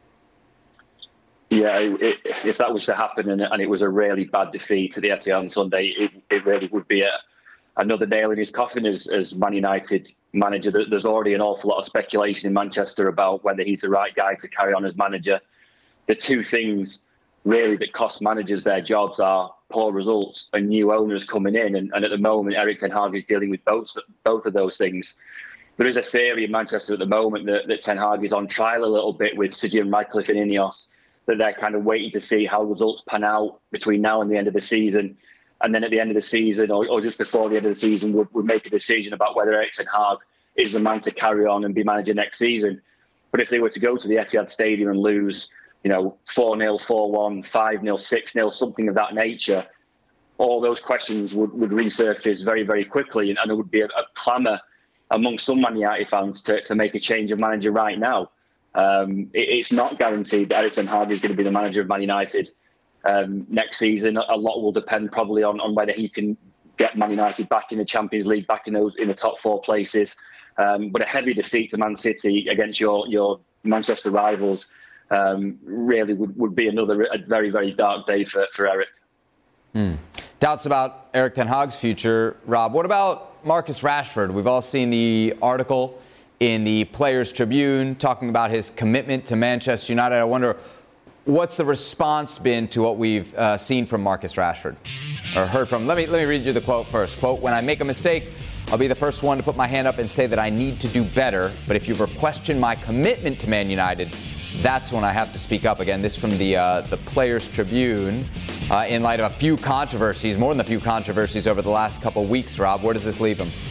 S12: Yeah, it, if that was to happen and, and it was a really bad defeat at the Etihad on Sunday, it, it really would be a, another nail in his coffin as, as Man United manager. There's already an awful lot of speculation in Manchester about whether he's the right guy to carry on as manager. The two things really that cost managers their jobs are poor results and new owners coming in. And, and at the moment, Erik ten Hag is dealing with both both of those things. There is a theory in Manchester at the moment that, that Ten Hag is on trial a little bit with Sir Jim Radcliffe and Ineos, that they're kind of waiting to see how results pan out between now and the end of the season. And then at the end of the season, or, or just before the end of the season, would would make a decision about whether Erik ten Hag is the man to carry on and be manager next season. But if they were to go to the Etihad Stadium and lose, you know, four nil, four one, five nil, six nil, something of that nature, all those questions would, would resurface very, very quickly. And, and there would be a, a clamour among some Man United fans to, to make a change of manager right now. Um, it, it's not guaranteed that Erik ten Hag is going to be the manager of Man United Um, next season. A lot will depend probably on, on whether he can get Man United back in the Champions League, back in those in the top four places. Um, but a heavy defeat to Man City against your your Manchester rivals um, really would, would be another a very, very dark day for, for Erik.
S5: Hmm. Doubts about Erik ten Hag's future. Rob, what about Marcus Rashford? We've all seen the article in the Players' Tribune talking about his commitment to Manchester United. I wonder, what's the response been to what we've uh, seen from Marcus Rashford or heard from? Let me let me read you the quote first. Quote, "When I make a mistake, I'll be the first one to put my hand up and say that I need to do better. But if you ever question my commitment to Man United, that's when I have to speak up." Again, this from the uh, the Players' Tribune uh, in light of a few controversies, more than a few controversies over the last couple of weeks. Rob, where does this leave him?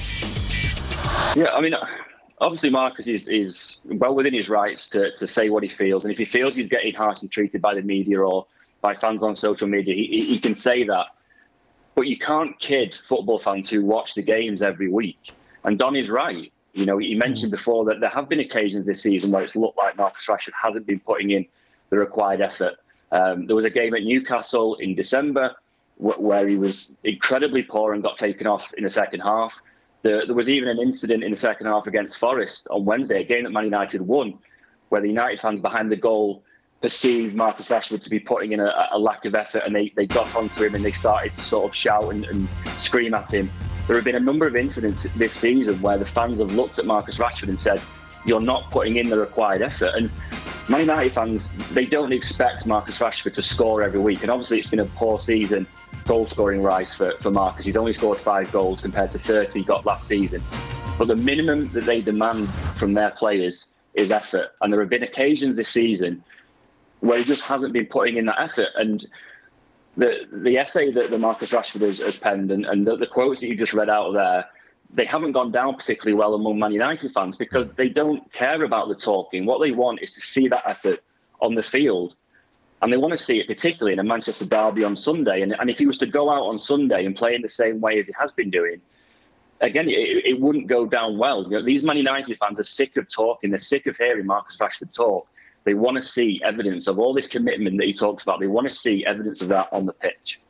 S12: Yeah, I mean, obviously Marcus is, is well within his rights to, to say what he feels. And if he feels he's getting harshly treated by the media or by fans on social media, he, he can say that. But you can't kid football fans who watch the games every week. And Don is right. You know, he mentioned before that there have been occasions this season where it's looked like Marcus Rashford hasn't been putting in the required effort. Um, there was a game at Newcastle in December wh- where he was incredibly poor and got taken off in the second half. The, there was even an incident in the second half against Forest on Wednesday, a game that Man United won, where the United fans behind the goal perceived Marcus Rashford to be putting in a, a lack of effort, and they, they got onto him and they started to sort of shout and, and scream at him. There have been a number of incidents this season where the fans have looked at Marcus Rashford and said, "You're not putting in the required effort." And Man United fans, they don't expect Marcus Rashford to score every week. And obviously it's been a poor season goal-scoring rise for, for Marcus. He's only scored five goals compared to thirty he got last season. But the minimum that they demand from their players is effort. And there have been occasions this season where he just hasn't been putting in that effort. And the the essay that the Marcus Rashford has, has penned and, and the, the quotes that you just read out of there, they haven't gone down particularly well among Man United fans because they don't care about the talking. What they want is to see that effort on the field. And they want to see it particularly in a Manchester derby on Sunday. And, and if he was to go out on Sunday and play in the same way as he has been doing, again, it, it wouldn't go down well. You know, these Man United fans are sick of talking. They're sick of hearing Marcus Rashford talk. They want to see evidence of all this commitment that he talks about. They want to see evidence of that on the pitch.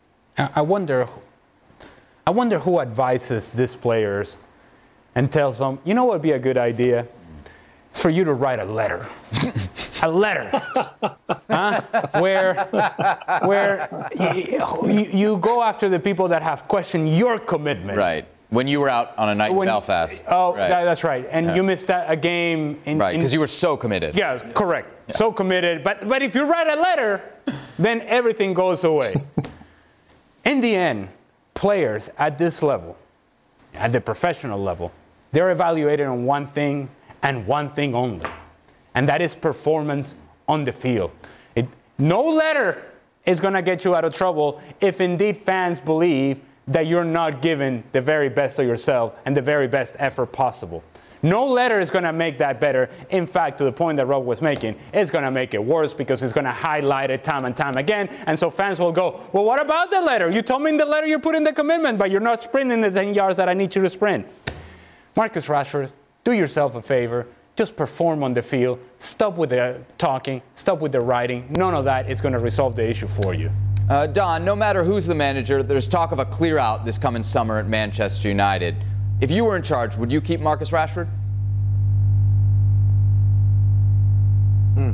S8: I wonder, I wonder who advises these players and tells them, you know what would be a good idea? It's for you to write a letter. a letter, huh? where where you, you go after the people that have questioned your commitment.
S5: Right. When you were out on a night when, in Belfast.
S8: Oh,
S5: right.
S8: that, that's right. And yeah. you missed a, a game. In,
S5: right, because you were so committed.
S8: Yeah, yes. correct. Yeah. So committed. But but if you write a letter, then everything goes away. In the end, players at this level, at the professional level, they're evaluated on one thing and one thing only. And that is performance on the field. It, no letter is going to get you out of trouble if indeed fans believe that you're not giving the very best of yourself and the very best effort possible. No letter is going to make that better. In fact, to the point that Rob was making, it's going to make it worse because it's going to highlight it time and time again. And so fans will go, well, what about the letter? You told me in the letter you put in the commitment, but you're not sprinting the ten yards that I need you to sprint. Marcus Rashford, do yourself a favor. Just perform on the field. Stop with the talking. Stop with the writing. None of that is going to resolve the issue for you.
S5: Uh, Don, no matter who's the manager, there's talk of a clear out this coming summer at Manchester United. If you were in charge, would you keep Marcus Rashford?
S11: Hmm.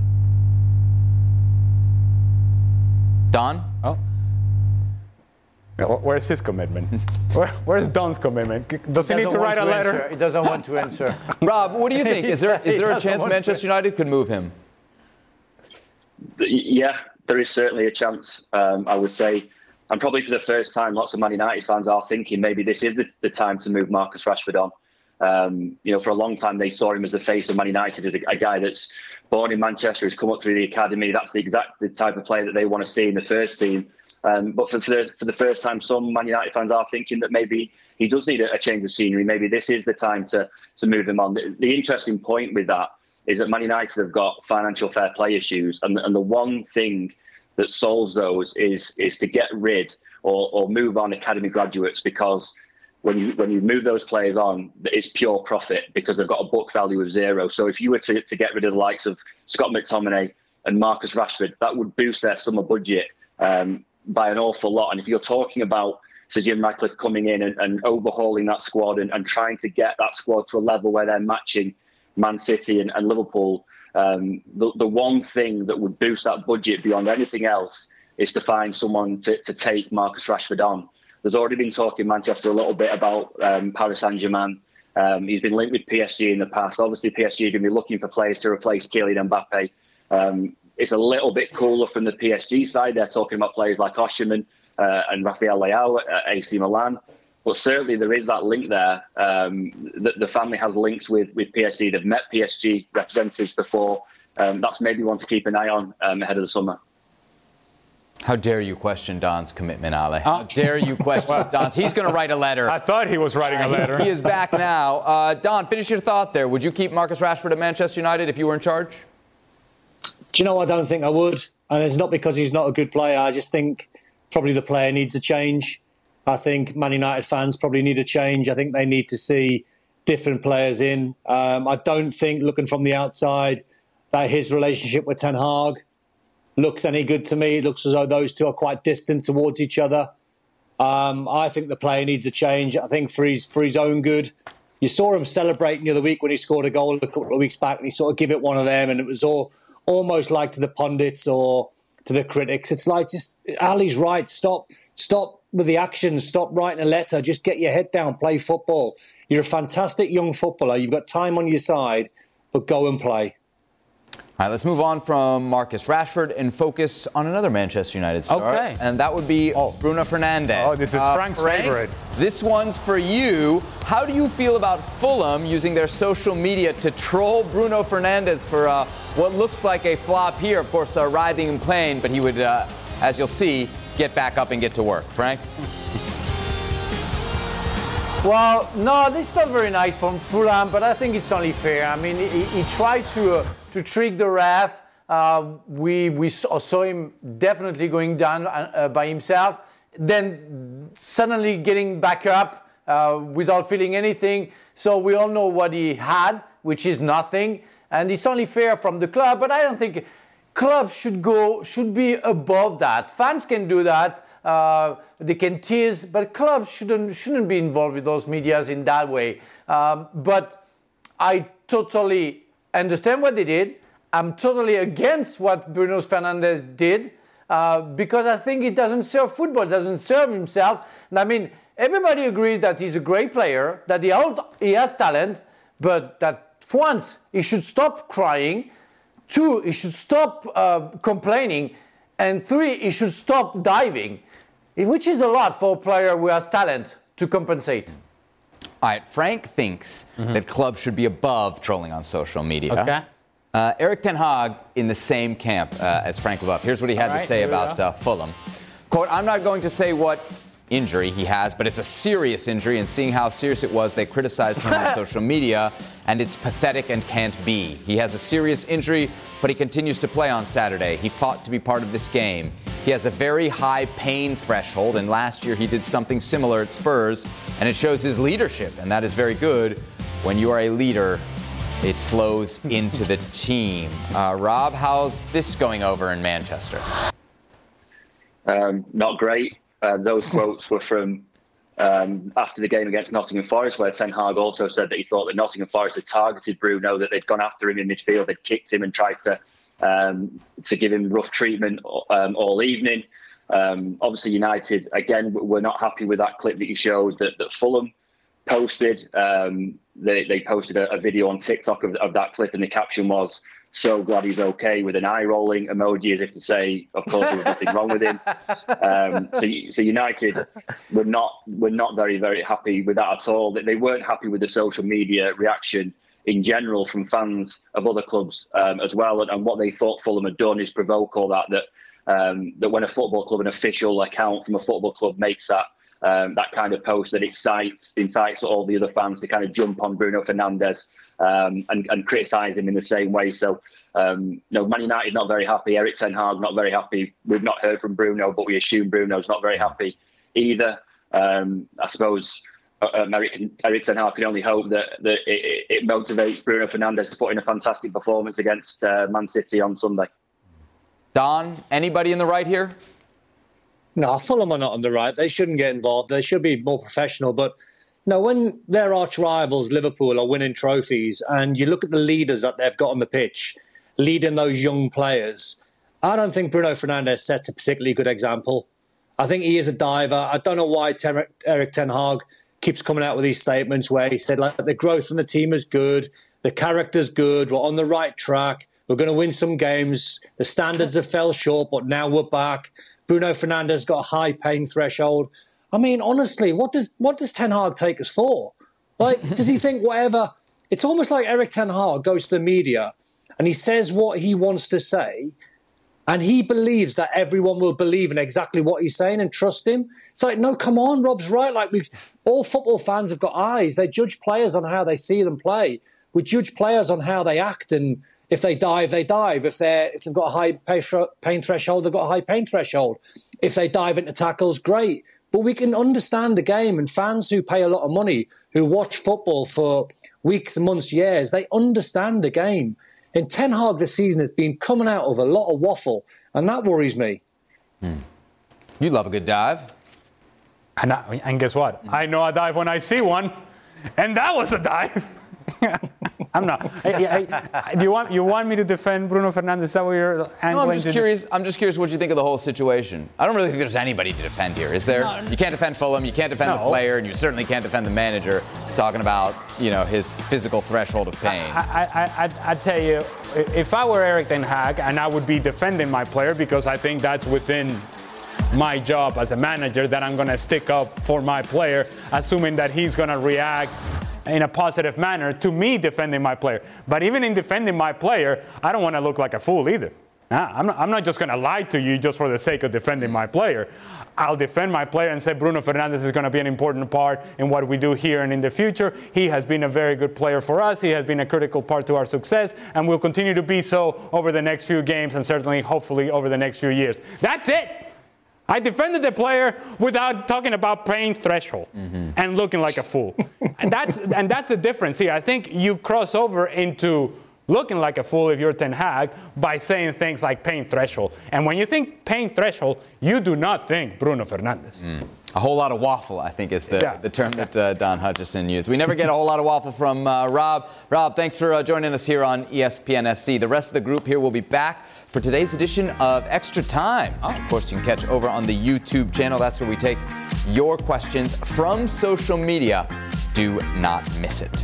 S5: Don?
S8: Oh. Where's his commitment? Where, where's Don's commitment? Does he, he need to write to a letter?
S11: Answer. He doesn't want to answer.
S5: Rob, what do you think? Is there is there a chance Manchester United could move him?
S12: Yeah, there is certainly a chance, um, I would say. And probably for the first time, lots of Man United fans are thinking maybe this is the, the time to move Marcus Rashford on. Um, you know, for a long time, they saw him as the face of Man United, as a, a guy that's born in Manchester, who's come up through the academy. That's the exact the type of player that they want to see in the first team. Um, but for, for, the, for the first time, some Man United fans are thinking that maybe he does need a, a change of scenery. Maybe this is the time to, to move him on. The, the interesting point with that is that Man United have got financial fair play issues. And, and the one thing that solves those is is to get rid or, or move on academy graduates, because when you when you move those players on, it's pure profit because they've got a book value of zero. So if you were to, to get rid of the likes of Scott McTominay and Marcus Rashford, that would boost their summer budget um, by an awful lot. And if you're talking about Sir Jim Ratcliffe coming in and, and overhauling that squad and, and trying to get that squad to a level where they're matching Man City and, and Liverpool, Um, the, the one thing that would boost that budget beyond anything else is to find someone to, to take Marcus Rashford on. There's already been talk in Manchester a little bit about um, Paris Saint-Germain. Um, he's been linked with P S G in the past. Obviously, P S G are going to be looking for players to replace Kylian Mbappe. Um, it's a little bit cooler from the P S G side. They're talking about players like Osimhen uh, and Rafael Leao at A C Milan. But certainly there is that link there. Um, the, the family has links with, with P S G. They've met P S G representatives before. Um, that's maybe one to keep an eye on um, ahead of the summer.
S5: How dare you question Don's commitment, Ale? How dare you question well, Don's? He's going to write a letter.
S8: I thought he was writing a letter.
S5: He is back now. Uh, Don, finish your thought there. Would you keep Marcus Rashford at Manchester United if you were in charge?
S4: Do you know, I don't think I would. And it's not because he's not a good player. I just think probably the player needs a change. I think Man United fans probably need a change. I think they need to see different players in. Um, I don't think, looking from the outside, that his relationship with Ten Hag looks any good to me. It looks as though those two are quite distant towards each other. Um, I think the player needs a change. I think for his, for his own good. You saw him celebrating the other week when he scored a goal a couple of weeks back, and he sort of give it one of them, and it was all almost like to the pundits or to the critics. It's like, just, Ali's right, stop, stop with the action, stop writing a letter, just get your head down, play football. You're a fantastic young footballer, you've got time on your side, but go and play.
S5: All right, let's move on from Marcus Rashford and focus on another Manchester United star.
S8: Okay.
S5: And that would be
S8: oh.
S5: Bruno Fernandes.
S8: Oh, this is
S5: uh,
S8: Frank's
S5: Frank,
S8: favorite.
S5: This one's for you. How do you feel about Fulham using their social media to troll Bruno Fernandes for uh, what looks like a flop here? Of course, uh, writhing in pain, but he would, uh, as you'll see, get back up and get to work. Frank?
S11: Well, no, this is not very nice from Fulham, but I think it's only fair. I mean, he, he tried to uh, to trick the ref. Uh, we we saw, saw him definitely going down uh, by himself, then suddenly getting back up uh, without feeling anything. So we all know what he had, which is nothing, and it's only fair from the club. But I don't think clubs should go should be above that. Fans can do that. Uh, they can tease, but clubs shouldn't shouldn't be involved with those medias in that way. Um, but I totally understand what they did. I'm totally against what Bruno Fernandes did uh, because I think it doesn't serve football, it doesn't serve himself. And I mean, everybody agrees that he's a great player, that he, he has talent, but that once he should stop crying, two, he should stop uh, complaining, and three, he should stop diving, which is a lot for a player who has talent to compensate.
S5: All right, Frank thinks mm-hmm. that clubs should be above trolling on social media.
S8: Okay.
S5: Uh, Erik ten Hag in the same camp uh, as Frank Leboeuf. Here's what he had
S8: right,
S5: to say about uh, Fulham. Quote, I'm not going to say what injury he has, but it's a serious injury, and seeing how serious it was, they criticized him on social media, and it's pathetic and can't be. He has a serious injury, but he continues to play on Saturday. He fought to be part of this game. He has a very high pain threshold, and last year he did something similar at Spurs, and it shows his leadership, and that is very good. When you are a leader, it flows into the team. Uh, Rob, how's this going over in Manchester?
S12: Um, not great. Uh, those quotes were from um, after the game against Nottingham Forest, where Ten Hag also said that he thought that Nottingham Forest had targeted Bruno, that they'd gone after him in midfield, they'd kicked him and tried to um, to give him rough treatment um, all evening. Um, obviously, United, again, were not happy with that clip that he showed that, that Fulham posted. Um, they, they posted a, a video on TikTok of, of that clip, and the caption was, "So glad he's okay," with an eye-rolling emoji as if to say, of course, there was nothing wrong with him. Um, so, so United were not were not very, very happy with that at all. They weren't happy with the social media reaction in general from fans of other clubs um, as well. And, and what they thought Fulham had done is provoke all that, that, um, that when a football club, an official account from a football club makes that um, that kind of post, that it incites, incites all the other fans to kind of jump on Bruno Fernandes Um, and, and criticise him in the same way. So, um, you know, Man United not very happy. Erik ten Hag not very happy. We've not heard from Bruno, but we assume Bruno's not very happy either. Um, I suppose um, Erik, Erik ten Hag can only hope that, that it, it motivates Bruno Fernandes to put in a fantastic performance against uh, Man City on Sunday.
S5: Don, anybody in the right here?
S4: No, Fulham are not on the right. They shouldn't get involved. They should be more professional, but no, when their arch rivals, Liverpool, are winning trophies, and you look at the leaders that they've got on the pitch, leading those young players, I don't think Bruno Fernandes sets a particularly good example. I think he is a diver. I don't know why Ter- Erik ten Hag keeps coming out with these statements where he said, like, the growth in the team is good, the character's good, we're on the right track, we're going to win some games, the standards have fell short, but now we're back. Bruno Fernandes got a high pain threshold. I mean, honestly, what does what does Ten Hag take us for? Like, does he think whatever? It's almost like Erik Ten Hag goes to the media and he says what he wants to say, and he believes that everyone will believe in exactly what he's saying and trust him. It's like, no, come on, Rob's right. Like, we all football fans have got eyes. They judge players on how they see them play. We judge players on how they act, and if they dive, they dive. If they're if they've got a high pain threshold, they've got a high pain threshold. If they dive into tackles, great. But we can understand the game, and fans who pay a lot of money, who watch football for weeks, months, years, they understand the game. And Ten Hag this season has been coming out of a lot of waffle, and that worries me.
S5: Hmm. You love a good dive.
S8: And, I, and guess what? I know a dive when I see one, and that was a dive. I'm not. I, I, I, you want you want me to defend Bruno Fernandes? Is that what you're angling?
S5: No, I'm just curious. I'm just curious what you think of the whole situation. I don't really think there's anybody to defend here, is there? No. You can't defend Fulham. You can't defend no. the player, and you certainly can't defend the manager. Talking about, you know, his physical threshold of pain.
S8: I, I, I, I tell you, if I were Erik ten Hag, and I would be defending my player because I think that's within my job as a manager, that I'm going to stick up for my player, assuming that he's going to react in a positive manner to me defending my player. But even in defending my player, I don't want to look like a fool either. Nah, I'm not, I'm not just going to lie to you just for the sake of defending my player. I'll defend my player and say Bruno Fernandes is going to be an important part in what we do here and in the future. He has been a very good player for us. He has been a critical part to our success, and will continue to be so over the next few games, and certainly, hopefully, over the next few years. That's it. I defended the player without talking about pain threshold mm-hmm. and looking like a fool. and that's and that's the difference here. I think you cross over into looking like a fool if you're Ten Hag by saying things like pain threshold. And when you think pain threshold, you do not think Bruno Fernandes.
S5: Mm. A whole lot of waffle, I think, is the,
S8: Yeah.
S5: the term that uh, Don Hutchison used. We never get a whole lot of waffle from uh, Rob. Rob, thanks for uh, joining us here on E S P N F C. The rest of the group here will be back for today's edition of Extra Time. Oh, of course, you can catch over on the YouTube channel. That's where we take your questions from social media. Do not miss it.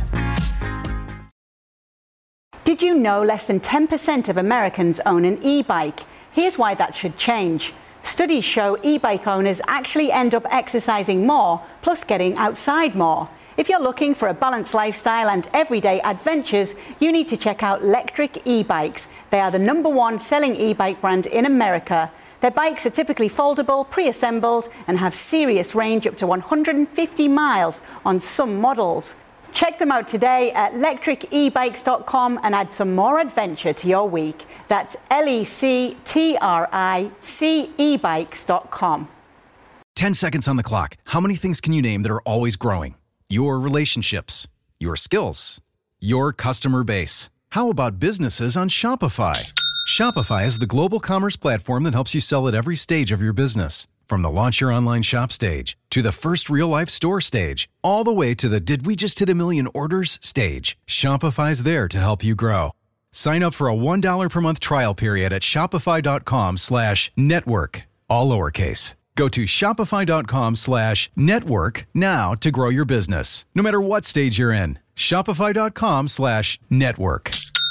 S13: Did you know less than ten percent of Americans own an e-bike? Here's why that should change. Studies show e-bike owners actually end up exercising more, plus getting outside more. If you're looking for a balanced lifestyle and everyday adventures, you need to check out Lectric e-bikes. They are the number one selling e-bike brand in America. Their bikes are typically foldable, pre-assembled, and have serious range up to one hundred fifty miles on some models. Check them out today at lectric e bikes dot com and add some more adventure to your week. That's L E C T R I C e bikes dot com.
S14: ten seconds on the clock. How many things can you name that are always growing? Your relationships, your skills, your customer base. How about businesses on Shopify? Shopify is the global commerce platform that helps you sell at every stage of your business. From the launch your online shop stage, to the first real-life store stage, all the way to the did we just hit a million orders stage, Shopify's there to help you grow. Sign up for a one dollar per month trial period at shopify.com slash network, all lowercase. Go to shopify.com slash network now to grow your business, no matter what stage you're in. Shopify.com slash network.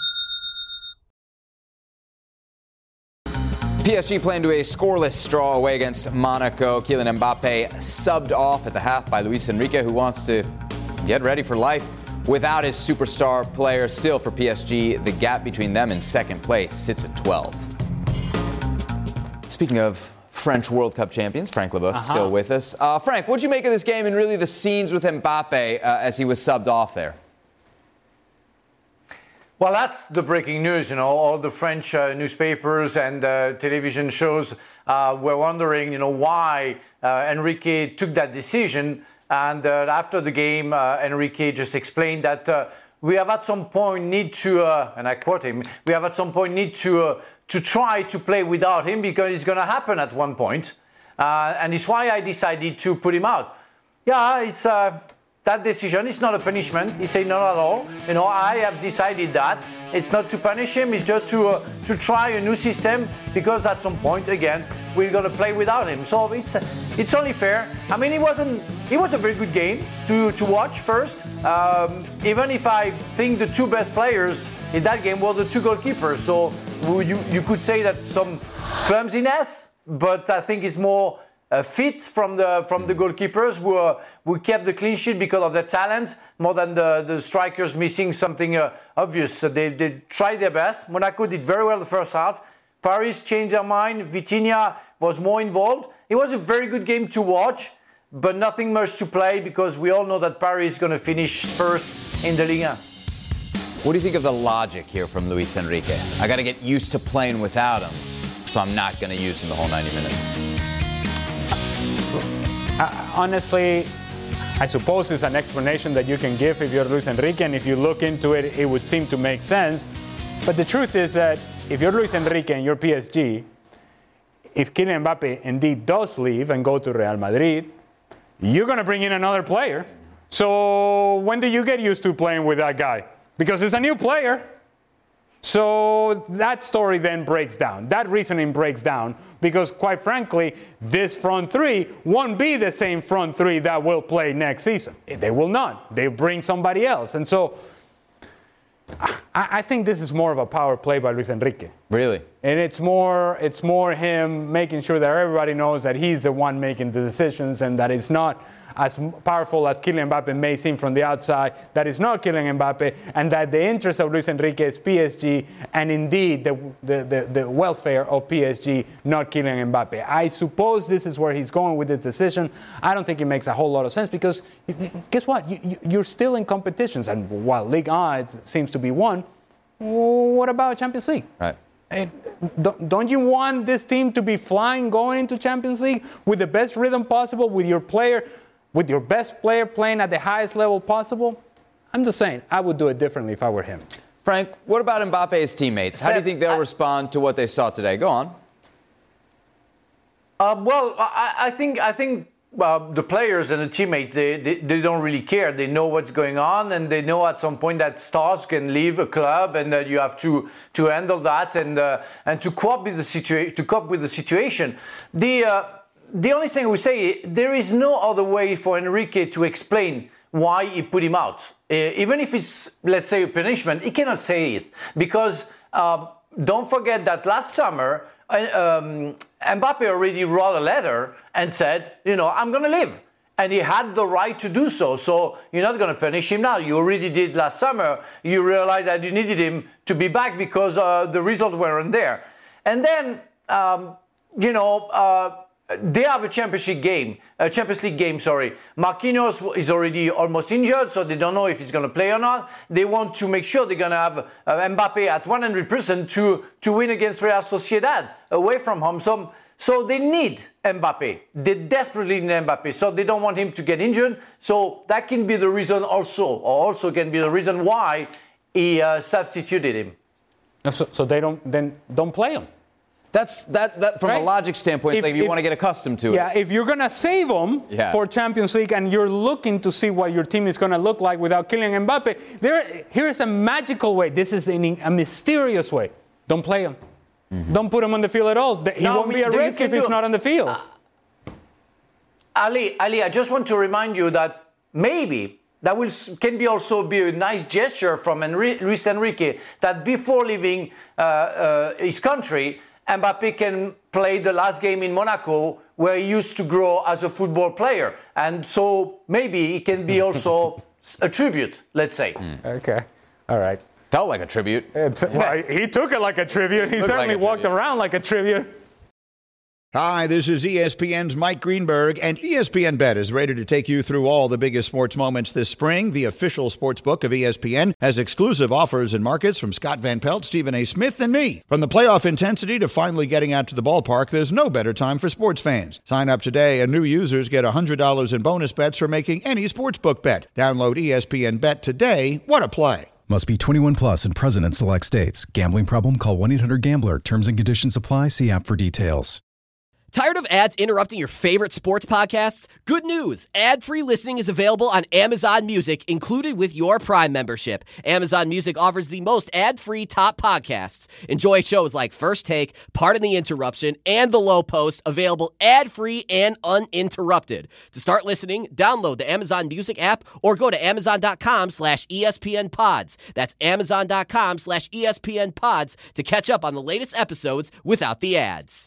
S5: P S G playing to a scoreless draw away against Monaco. Kylian Mbappe subbed off at the half by Luis Enrique, who wants to get ready for life without his superstar player. Still for P S G, the gap between them and second place sits at twelve. Speaking of French World Cup champions, Frank Leboeuf uh-huh. still with us. Uh, Frank, what did you make of this game and really the scenes with Mbappe uh, as he was subbed off there?
S11: Well, that's the breaking news. You know, all the French uh, newspapers and uh, television shows uh, were wondering, you know, why uh, Enrique took that decision. And uh, after the game, uh, Enrique just explained that uh, we have at some point need to, uh, and I quote him, we have at some point need to uh, to try to play without him because it's going to happen at one point. Uh, and it's why I decided to put him out. Yeah, it's... Uh, That decision is not a punishment. He said, not at all. You know, I have decided that. It's not to punish him. It's just to uh, to try a new system because at some point, again, we're going to play without him. So it's uh, it's only fair. I mean, it wasn't. It was a very good game to, to watch first. Um, even if I think the two best players in that game were the two goalkeepers. So you, you could say that some clumsiness, but I think it's more Uh, fit from the from the goalkeepers who uh, who kept the clean sheet because of their talent more than the, the strikers missing something uh, obvious. So they, they tried their best. Monaco did very well the first half. Paris changed their mind. Vitinha was more involved. It was a very good game to watch, but nothing much to play because we all know that Paris is going to finish first in the Ligue one.
S5: What do you think of the logic here from Luis Enrique? I got to get used to playing without him, so I'm not going to use him the whole ninety minutes.
S8: Uh, honestly, I suppose it's an explanation that you can give if you're Luis Enrique, and if you look into it, it would seem to make sense. But the truth is that if you're Luis Enrique and you're P S G, if Kylian Mbappe indeed does leave and go to Real Madrid, you're going to bring in another player. So when do you get used to playing with that guy? Because it's a new player. So that story then breaks down. That reasoning breaks down because, quite frankly, this front three won't be the same front three that will play next season. They will not. They bring somebody else. And so I, I think this is more of a power play by Luis Enrique.
S5: Really?
S8: And it's more, it's more him making sure that everybody knows that he's the one making the decisions and that it's not as powerful as Kylian Mbappe may seem from the outside, that is not Kylian Mbappe, and that the interest of Luis Enrique is P S G, and indeed the, the, the, the welfare of P S G, not Kylian Mbappe. I suppose this is where he's going with this decision. I don't think it makes a whole lot of sense because, guess what? You, you, you're still in competitions, and while Ligue one seems to be one, what about Champions League?
S5: Right.
S8: Hey, don't, don't you want this team to be flying going into Champions League with the best rhythm possible, with your player, with your best player playing at the highest level possible? I'm just saying, I would do it differently if I were him.
S5: Frank, what about Mbappe's teammates? How do you think they'll respond to what they saw today? Go on.
S11: Uh, well, I, I think I think uh, the players and the teammates, they, they, they don't really care. They know what's going on, and they know at some point that stars can leave a club, and that you have to to handle that and uh, and to cope with the situation. To cope with the situation, the uh, the only thing we say, there is no other way for Enrique to explain why he put him out. Uh, even if it's, let's say, a punishment, he cannot say it because uh, don't forget that last summer. Um, Mbappe already wrote a letter and said, you know, I'm going to leave. And he had the right to do so. So you're not going to punish him now. You already did last summer. You realized that you needed him to be back because uh, the results weren't there. And then, um, you know, uh, they have a championship game, a Champions League game, sorry. Marquinhos is already almost injured, so they don't know if he's going to play or not. They want to make sure they're going to have uh, Mbappe at one hundred percent to, to win against Real Sociedad away from home. So, so they need Mbappe. They desperately need Mbappe, so they don't want him to get injured. So that can be the reason also, or also can be the reason why he uh, substituted him.
S8: So, so they don't then don't play him.
S5: That's that. That from right? a logic standpoint, if, like you if, want to get accustomed to
S8: yeah,
S5: it.
S8: Yeah, if you're gonna save them yeah. for Champions League and you're looking to see what your team is gonna look like without killing Mbappe, there here's a magical way. This is in a mysterious way. Don't play him. Mm-hmm. Don't put him on the field at all. He no, won't be at risk if he's not on the field. Uh,
S11: Ali, Ali, I just want to remind you that maybe that will can be also be a nice gesture from Enri- Luis Enrique that before leaving uh, uh, his country, Mbappe can play the last game in Monaco where he used to grow as a football player. And so maybe it can be also a tribute, let's say.
S8: Mm. Okay. All right.
S5: Felt like a tribute.
S8: It's, well, he took it like a tribute. He certainly like walked tribute. around like a tribute.
S15: Hi, this is E S P N's Mike Greenberg, and E S P N Bet is ready to take you through all the biggest sports moments this spring. The official sports book of E S P N has exclusive offers and markets from Scott Van Pelt, Stephen A. Smith, and me. From the playoff intensity to finally getting out to the ballpark, there's no better time for sports fans. Sign up today, and new users get one hundred dollars in bonus bets for making any sportsbook bet. Download E S P N Bet today. What a play.
S14: Must be twenty-one plus and present in select states. Gambling problem? Call one eight hundred gambler. Terms and conditions apply. See app for details.
S16: Tired of ads interrupting your favorite sports podcasts? Good news. Ad-free listening is available on Amazon Music, included with your Prime membership. Amazon Music offers the most ad-free top podcasts. Enjoy shows like First Take, Pardon the Interruption, and The Low Post, available ad-free and uninterrupted. To start listening, download the Amazon Music app or go to amazon.com slash ESPN pods. That's amazon.com slash ESPN pods to catch up on the latest episodes without the ads.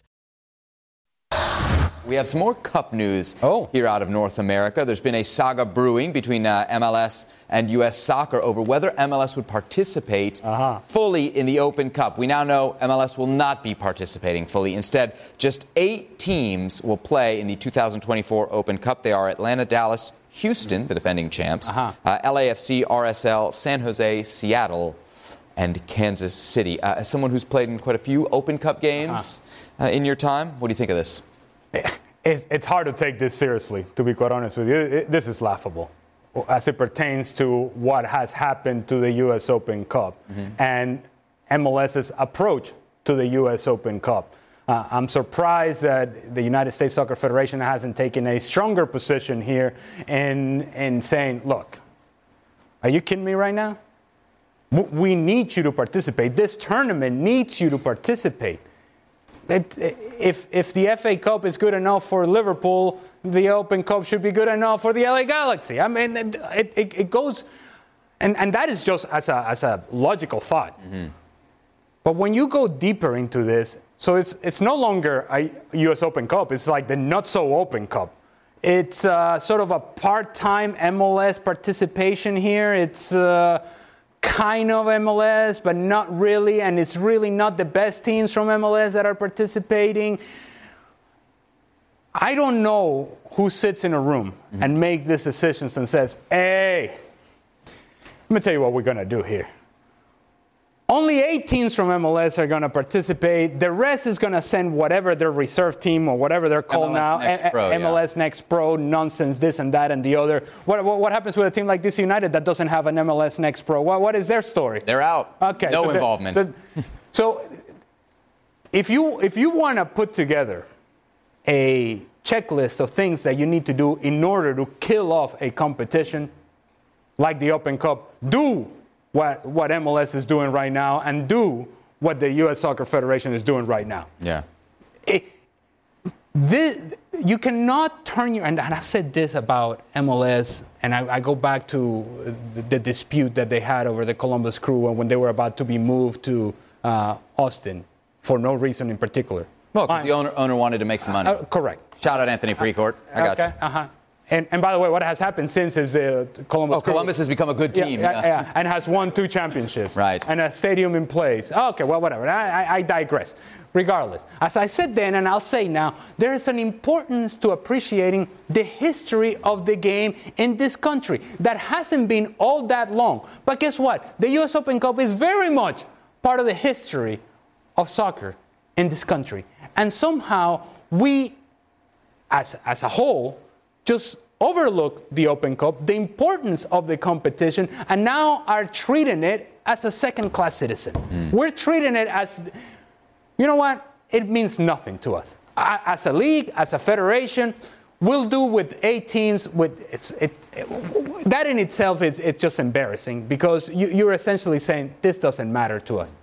S5: We have some more Cup news
S8: oh.
S5: here out of North America. There's been a saga brewing between uh, M L S and U S Soccer over whether M L S would participate uh-huh. fully in the Open Cup. We now know M L S will not be participating fully. Instead, just eight teams will play in the two thousand twenty-four Open Cup. They are Atlanta, Dallas, Houston, the defending champs, uh-huh. uh, L A F C, R S L, San Jose, Seattle, and Kansas City. Uh, as someone who's played in quite a few Open Cup games uh-huh. uh, in your time, what do you think of this?
S8: It's, it's hard to take this seriously, to be quite honest with you. It, this is laughable as it pertains to what has happened to the U S Open Cup mm-hmm. and M L S's approach to the U S Open Cup. Uh, I'm surprised that the United States Soccer Federation hasn't taken a stronger position here in, in saying, look, are you kidding me right now? We need you to participate. This tournament needs you to participate. It, if if the F A Cup is good enough for Liverpool, the Open Cup should be good enough for the L A Galaxy. I mean, it it, it goes, and, and that is just as a as a logical thought. Mm-hmm. But when you go deeper into this, so it's it's no longer a U S Open Cup. It's like the not so Open Cup. It's uh, sort of a part-time M L S participation here. It's uh, kind of M L S, but not really, and it's really not the best teams from M L S that are participating. I don't know who sits in a room mm-hmm. and makes these decisions and says, hey, let me tell you what we're going to do here. Only eight teams from M L S are going to participate. The rest is going to send whatever their reserve team or whatever they're called
S5: M L S
S8: now.
S5: Next Pro,
S8: M L S
S5: yeah.
S8: Next Pro, nonsense, this and that and the other. What, what, what happens with a team like D C United that doesn't have an M L S Next Pro? What, what is their story?
S5: They're out.
S8: Okay.
S5: No
S8: so
S5: involvement.
S8: So, so if you if you want to put together a checklist of things that you need to do in order to kill off a competition like the Open Cup. Do what, what M L S is doing right now and do what the U S Soccer Federation is doing right now.
S5: Yeah.
S8: It, this, you cannot turn your, and I've said this about M L S, and I, I go back to the, the dispute that they had over the Columbus Crew when they were about to be moved to uh, Austin for no reason in particular.
S5: Well, because the owner, owner wanted to make some money.
S8: Uh, correct.
S5: Shout out Anthony Precourt. I got
S8: okay,
S5: you.
S8: Uh-huh. And, and by the way, what has happened since is the Columbus
S5: Oh,
S8: Crew,
S5: Columbus has become a good team.
S8: Yeah,
S5: Yeah,
S8: yeah, yeah, and has won two championships.
S5: Right.
S8: And a stadium in place. Okay, well, whatever. I, I, I digress. Regardless, as I said then, and I'll say now, there is an importance to appreciating the history of the game in this country that hasn't been all that long. But guess what? The U S Open Cup is very much part of the history of soccer in this country. And somehow we, as, as a whole, just overlook the Open Cup, the importance of the competition, and now are treating it as a second-class citizen. Mm. We're treating it as, you know what? It means nothing to us. As a league, as a federation, we'll do with eight teams. With it's, it, it, that in itself is it's just embarrassing because you, you're essentially saying this doesn't matter to us.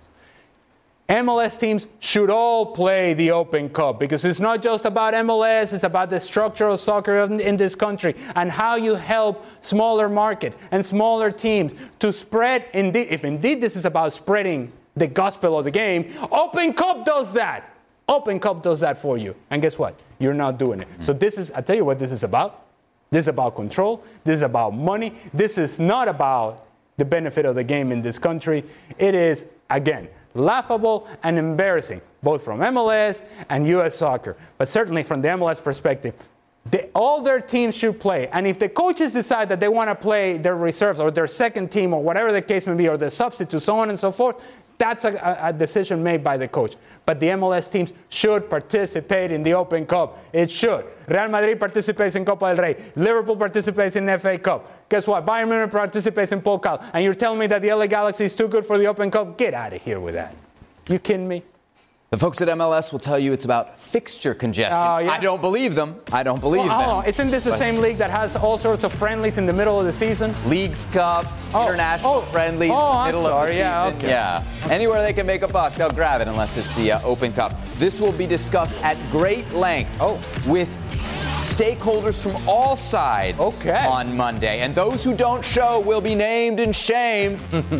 S8: M L S teams should all play the Open Cup because it's not just about M L S, it's about the structure of soccer in, in this country and how you help smaller market and smaller teams to spread, indeed, if indeed this is about spreading the gospel of the game, Open Cup does that. Open Cup does that for you. And guess what? You're not doing it. Mm-hmm. So this is, I tell you what this is about. This is about control. This is about money. This is not about the benefit of the game in this country. It is, again, laughable and embarrassing, both from M L S and U S Soccer. But certainly from the M L S perspective, they, all their teams should play. And if the coaches decide that they want to play their reserves or their second team or whatever the case may be, or their substitutes, so on and so forth, that's a, a decision made by the coach. But the M L S teams should participate in the Open Cup. It should. Real Madrid participates in Copa del Rey. Liverpool participates in F A Cup. Guess what? Bayern Munich participates in Pokal. And you're telling me that the L A Galaxy is too good for the Open Cup? Get out of here with that. You kidding me?
S5: The folks at M L S will tell you it's about fixture congestion.
S8: Uh, yeah.
S5: I don't believe them. I don't believe
S8: well, hold
S5: them.
S8: on. Isn't this the
S5: but
S8: same league that has all sorts of friendlies in the middle of the season?
S5: Leagues Cup,
S8: oh.
S5: international
S8: oh.
S5: friendlies,
S8: oh, I'm
S5: middle
S8: sorry.
S5: of the season.
S8: Yeah, okay.
S5: yeah. Anywhere they can make a buck, they'll grab it unless it's the uh, Open Cup. This will be discussed at great length
S8: oh.
S5: with stakeholders from all sides
S8: okay.
S5: on Monday. And those who don't show will be named and shamed.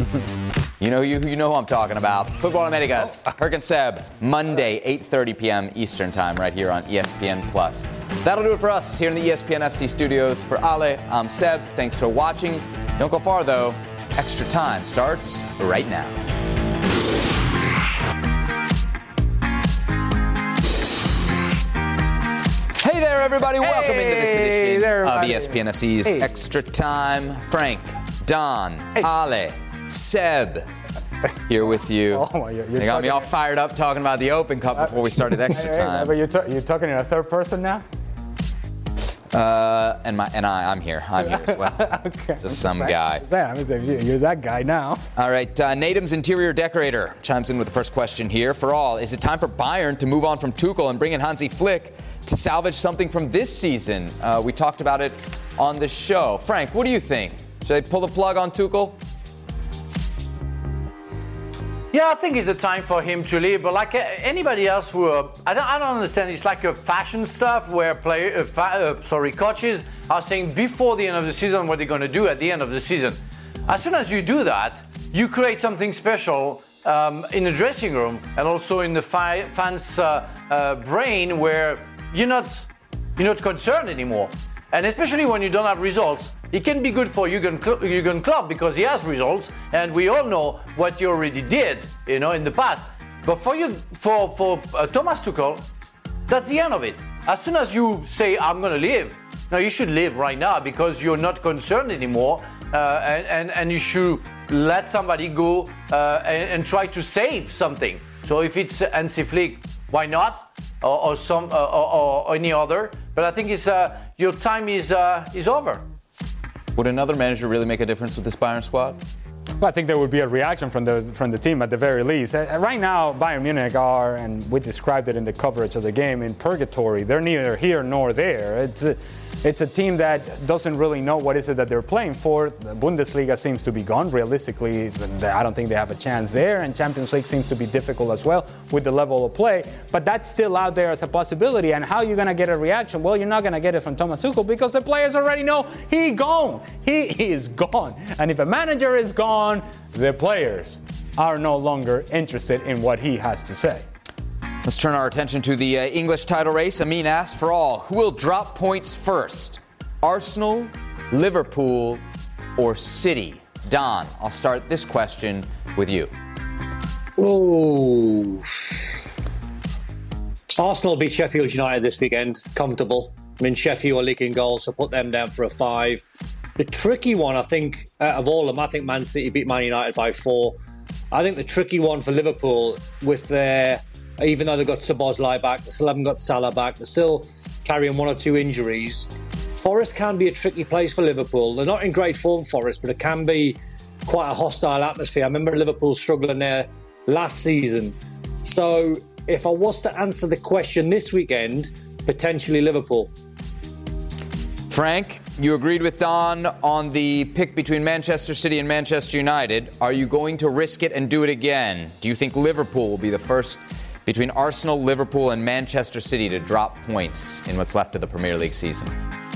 S5: You know you, you know who I'm talking about. Football Americas, Herc and Seb, Monday, eight thirty p.m. Eastern Time, right here on E S P N Plus. That'll do it for us here in the E S P N F C studios. For Ale, I'm Seb. Thanks for watching. Don't go far, though. Extra Time starts right now. Hey there, everybody. Hey Welcome into this edition there, of E S P N F C's hey. Extra Time. Frank, Don, hey. Ale, Seb, here with you. Oh, my, you're, you're they got me all fired up talking about the Open Cup before we started Extra
S8: hey,
S5: Time.
S8: Hey, but you're, t- you're talking in a third person now?
S5: Uh, and my and I, I'm here. I'm here as well. okay. Just some saying, guy.
S8: Saying, you're that guy now.
S5: All right. Uh, Natum's interior decorator chimes in with the first question here. For all, is it time for Bayern to move on from Tuchel and bring in Hansi Flick to salvage something from this season? Uh, we talked about it on the show. Frank, what do you think? Should they pull the plug on Tuchel?
S11: Yeah, I think it's a time for him to leave. But like anybody else who, uh, I don't, I don't understand. It's like a fashion stuff where player, uh, fa- uh, sorry, coaches are saying before the end of the season what they're going to do at the end of the season. As soon as you do that, you create something special um, in the dressing room and also in the fi- fans' uh, uh, brain where you're not, you're not concerned anymore. And especially when you don't have results, it can be good for Jurgen Klopp because he has results, and we all know what he already did, you know, in the past. But for you, for for uh, Thomas Tuchel, that's the end of it. As soon as you say I'm going to leave, now you should leave right now because you're not concerned anymore, uh, and, and and you should let somebody go uh, and, and try to save something. So if it's Hansi Flick, why not, or, or some uh, or, or any other? But I think it's uh, your time is uh, is over.
S5: Would another manager really make a difference with this Bayern squad?
S8: Well, I think there would be a reaction from the from the team at the very least. Uh, right now, Bayern Munich are, and we described it in the coverage of the game, in purgatory. They're neither here nor there. It's a, it's a team that doesn't really know what is it that they're playing for. The Bundesliga seems to be gone. Realistically, I don't think they have a chance there, and Champions League seems to be difficult as well with the level of play. But that's still out there as a possibility. And how are you going to get a reaction? Well, you're not going to get it from Thomas Tuchel because the players already know he gone. He, he is gone. And if a manager is gone, the players are no longer interested in what he has to say.
S5: Let's turn our attention to the uh, English title race. Amin asks for all, who will drop points first? Arsenal, Liverpool, or City? Don, I'll start this question with you.
S4: Oh, Arsenal beat Sheffield United this weekend. Comfortable. I mean, Sheffield are leaking goals, so put them down for a five. The tricky one, I think, out of all of them, I think Man City beat Man United by four. I think the tricky one for Liverpool, with their, even though they've got Szoboszlai back, they still haven't got Salah back, they're still carrying one or two injuries. Forest can be a tricky place for Liverpool. They're not in great form, Forest, but it can be quite a hostile atmosphere. I remember Liverpool struggling there last season. So if I was to answer the question this weekend, potentially Liverpool.
S5: Frank, you agreed with Don on the pick between Manchester City and Manchester United. Are you going to risk it and do it again? Do you think Liverpool will be the first between Arsenal, Liverpool, and Manchester City to drop points in what's left of the Premier League season?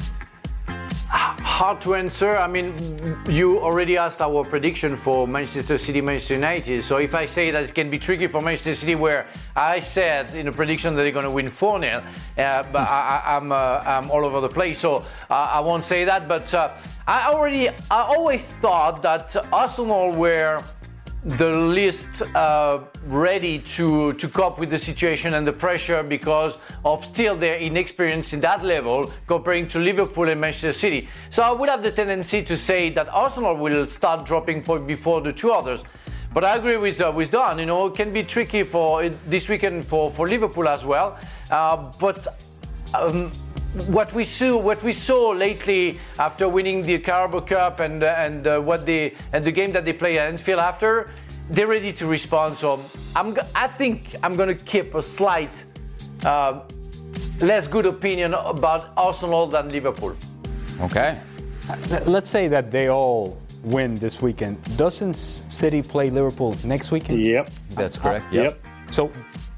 S11: Hard to answer. I mean, you already asked our prediction for Manchester City, Manchester United. So if I say that it can be tricky for Manchester City, where I said in a prediction that they're going to win four nil, uh, but I, I'm, uh, I'm all over the place, so uh, I won't say that. But uh, I already, I always thought that Arsenal were the least uh, ready to, to cope with the situation and the pressure because of still their inexperience in that level comparing to Liverpool and Manchester City. So I would have the tendency to say that Arsenal will start dropping points before the two others. But I agree with uh, with Don. You know, it can be tricky for this weekend for, for Liverpool as well. Uh, but um, what we saw, what we saw lately after winning the Carabao Cup and uh, and uh, what they and the game that they play at Anfield after, they're ready to respond. So I'm, I think I'm going to keep a slight uh, less good opinion about Arsenal than Liverpool.
S5: Okay.
S8: Let's say that they all win this weekend. Doesn't City play Liverpool next weekend?
S4: Yep.
S5: That's correct.
S8: Uh, yep. yep. So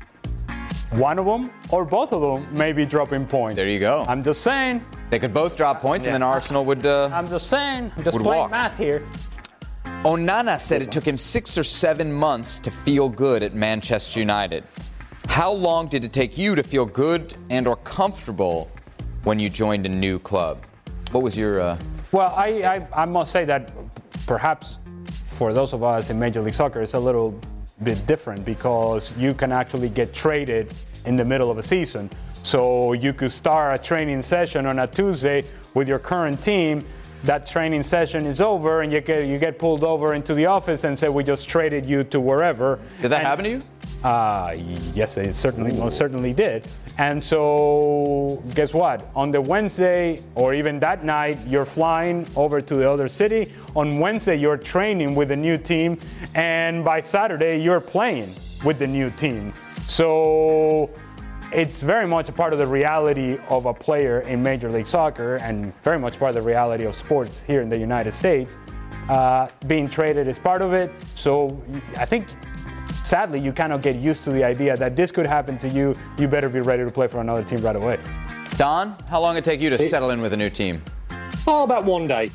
S8: one of them or both of them may be dropping points.
S5: There you go.
S8: I'm just saying.
S5: They could both drop points, yeah. And then Arsenal would. Uh,
S8: I'm just saying. I'm just playing
S5: walk.
S8: math here.
S5: Onana said it took him six or seven months to feel good at Manchester United. How long did it take you to feel good and or comfortable when you joined a new club? What was your... Uh...
S8: Well, I, I, I must say that perhaps for those of us in Major League Soccer, it's a little bit different because you can actually get traded in the middle of a season. So you could start a training session on a Tuesday with your current team. That training session is over, and you get you get pulled over into the office and say, we just traded you to wherever.
S5: Did that
S8: and,
S5: happen to you?
S8: Uh, yes, it certainly most certainly did. And so, guess what? On the Wednesday, or even that night, you're flying over to the other city. On Wednesday, you're training with the new team, and by Saturday, you're playing with the new team. So it's very much a part of the reality of a player in Major League Soccer, and very much part of the reality of sports here in the United States. Uh, being traded is part of it. So I think, sadly, you kind of get used to the idea that this could happen to you. You better be ready to play for another team right away.
S5: Don, how long did it take you to
S4: See,
S5: settle in with a new team?
S4: Oh, about one day.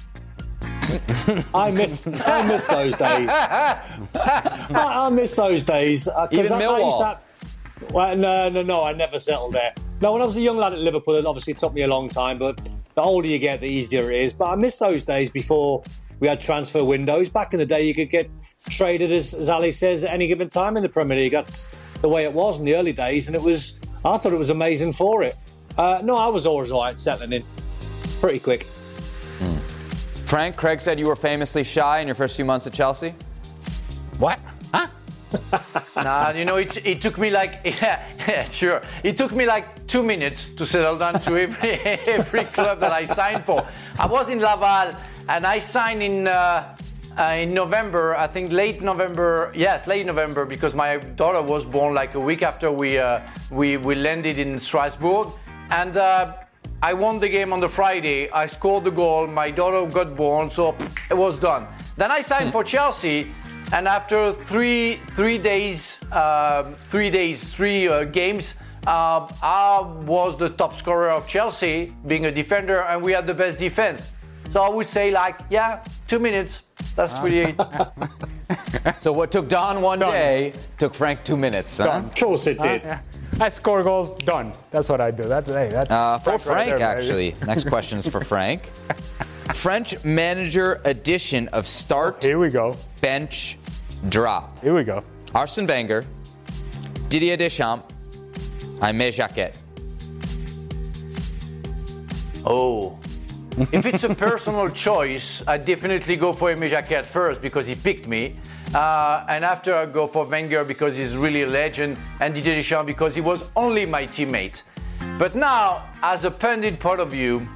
S4: I miss I miss those days. I, I miss those days. Uh,
S5: Even
S4: I,
S5: Millwall?
S4: I Well, no, no, no, I never settled there. No, when I was a young lad at Liverpool, it obviously took me a long time, but the older you get, the easier it is. But I miss those days before we had transfer windows. Back in the day, you could get traded, as, as Ali says, at any given time in the Premier League. That's the way it was in the early days, and it was. I thought it was amazing for it. Uh, no, I was always all right settling in. Pretty quick.
S5: Mm. Frank, Craig said you were famously shy in your first few months at Chelsea.
S8: What? Huh?
S11: Nah, you know, it, it took me like, yeah, yeah, sure. It took me like two minutes to settle down to every every club that I signed for. I was in Laval, and I signed in, uh, uh, in November, I think late November, yes, late November, because my daughter was born like a week after we uh, we, we landed in Strasbourg. And uh, I won the game on the Friday. I scored the goal. My daughter got born, so pff, it was done. Then I signed for Chelsea, and after three three days, uh, three days, three uh, games, uh, I was the top scorer of Chelsea, being a defender, and we had the best defense. So I would say, like, yeah, two minutes. That's pretty.
S5: So what took Don one done. day took Frank two minutes. Huh?
S4: Of course it did.
S8: Uh, yeah. I score goals, done. That's what I do. That's, hey, that's
S5: uh, for
S8: Frank,
S5: Frank,
S8: right there,
S5: actually. Next question is for Frank. French manager edition of start.
S8: Here we go.
S5: Bench, drop.
S8: Here we go.
S5: Arsene Wenger, Didier Deschamps, Aimé Jacquet.
S11: Oh. If it's a personal choice, I definitely go for Aimé Jacquet first because he picked me. Uh, and after I go for Wenger because he's really a legend, and Didier Deschamps because he was only my teammate. But now, as a pundit point of view,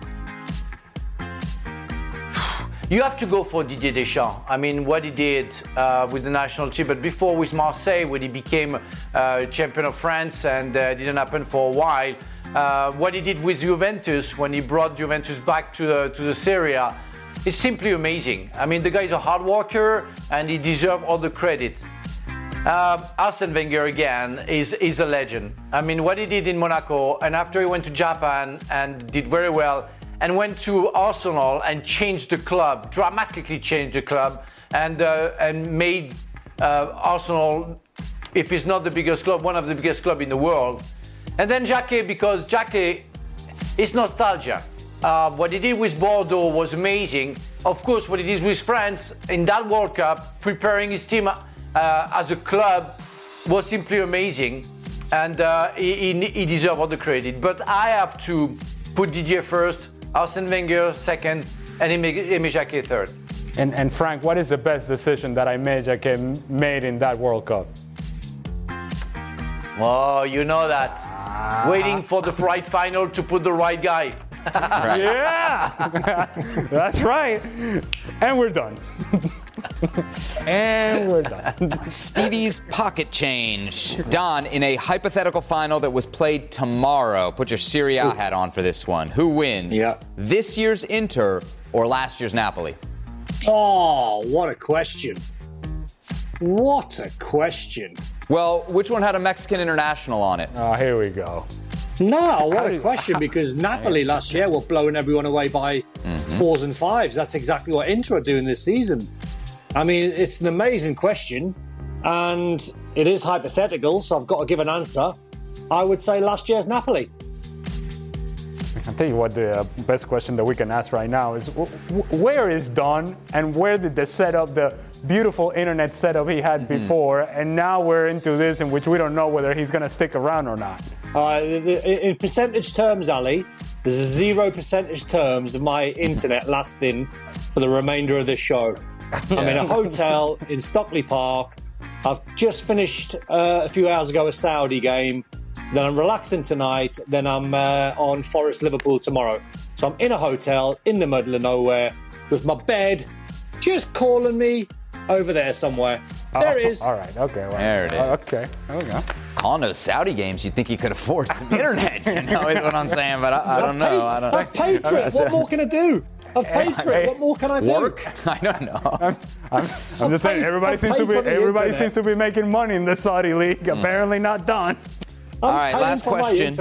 S11: you have to go for Didier Deschamps. I mean, what he did uh, with the national team, but before with Marseille, when he became uh, champion of France, and uh, didn't happen for a while. Uh, what he did with Juventus when he brought Juventus back to the, to the Serie A, it's simply amazing. I mean, the guy is a hard worker and he deserves all the credit. Uh, Arsene Wenger, again, is, is a legend. I mean, what he did in Monaco, and after he went to Japan and did very well, and went to Arsenal and changed the club, dramatically changed the club, and, uh, and made uh, Arsenal, if it's not the biggest club, one of the biggest clubs in the world. And then Jacquet, because Jacquet is nostalgia. Uh, what he did with Bordeaux was amazing. Of course, what he did with France in that World Cup, preparing his team uh, as a club, was simply amazing. And uh, he, he, he deserves all the credit. But I have to put Didier first, Arsene Wenger second, and Aimé Jacquet third.
S8: And, and Frank, what is the best decision that Aimé Jacquet made in that World Cup?
S11: Oh, you know that. Waiting for the right final to put the right guy.
S8: Right. Yeah, that's right. And we're done. And we're done.
S5: Stevie's pocket change. Don, in a hypothetical final that was played tomorrow, put your Serie A hat on for this one. Who wins?
S4: Yeah.
S5: This year's Inter or last year's Napoli?
S4: Oh, what a question. What a question.
S5: Well, which one had a Mexican international on it?
S8: Oh, here we go.
S4: No, what a question, because Napoli last year were blowing everyone away by mm-hmm. fours and fives. That's exactly what Inter are doing this season. I mean, it's an amazing question, and it is hypothetical, so I've got to give an answer. I would say last year's Napoli.
S8: I'll tell you what, the uh, best question that we can ask right now is, w- w- where is Don, and where did the setup, the beautiful internet setup he had mm-hmm. before, and now we're into this in which we don't know whether he's going to stick around or not.
S4: Uh, in percentage terms, Ali, there's a zero percentage terms of my internet lasting for the remainder of this show. Yes. I'm in a hotel in Stockley Park. I've just finished uh, a few hours ago a Saudi game. Then I'm relaxing tonight. Then I'm uh, on Forest Liverpool tomorrow. So I'm in a hotel in the middle of nowhere with my bed just calling me over there somewhere. There
S8: oh,
S4: it is.
S8: All right. Okay. Well,
S5: there it is.
S8: Okay. Okay.
S5: Calling those Saudi games, you'd think he could afford some internet, you know, is what I'm saying, but I, I don't know. I don't,
S4: I've paid for it. What more can I do? I've paid for it. What more can I do?
S5: Work? I don't know.
S8: I'm, I'm, I'm just saying, everybody seems to be everybody seems to be making money in the Saudi league. Mm. Apparently not Don.
S5: All right, last question.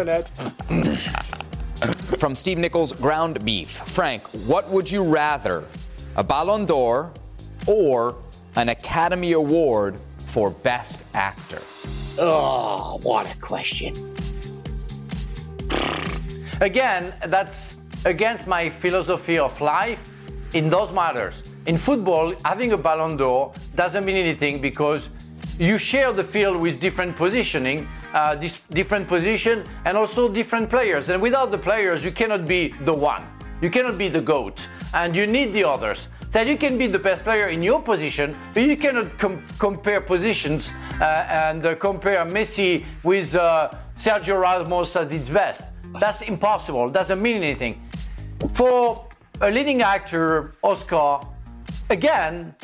S5: From Steve Nichols, Ground Beef. Frank, what would you rather, a Ballon d'Or or an Academy Award for Best Actor?
S4: Oh, what a question.
S11: Again, that's against my philosophy of life in those matters. In football, having a Ballon d'Or doesn't mean anything because you share the field with different positioning, uh, this different position, and also different players. And without the players, you cannot be the one. You cannot be the GOAT. And you need the others. So you can be the best player in your position, but you cannot com- compare positions uh, and uh, compare Messi with uh, Sergio Ramos at its best. That's impossible. Doesn't mean anything. For a leading actor, Oscar, again,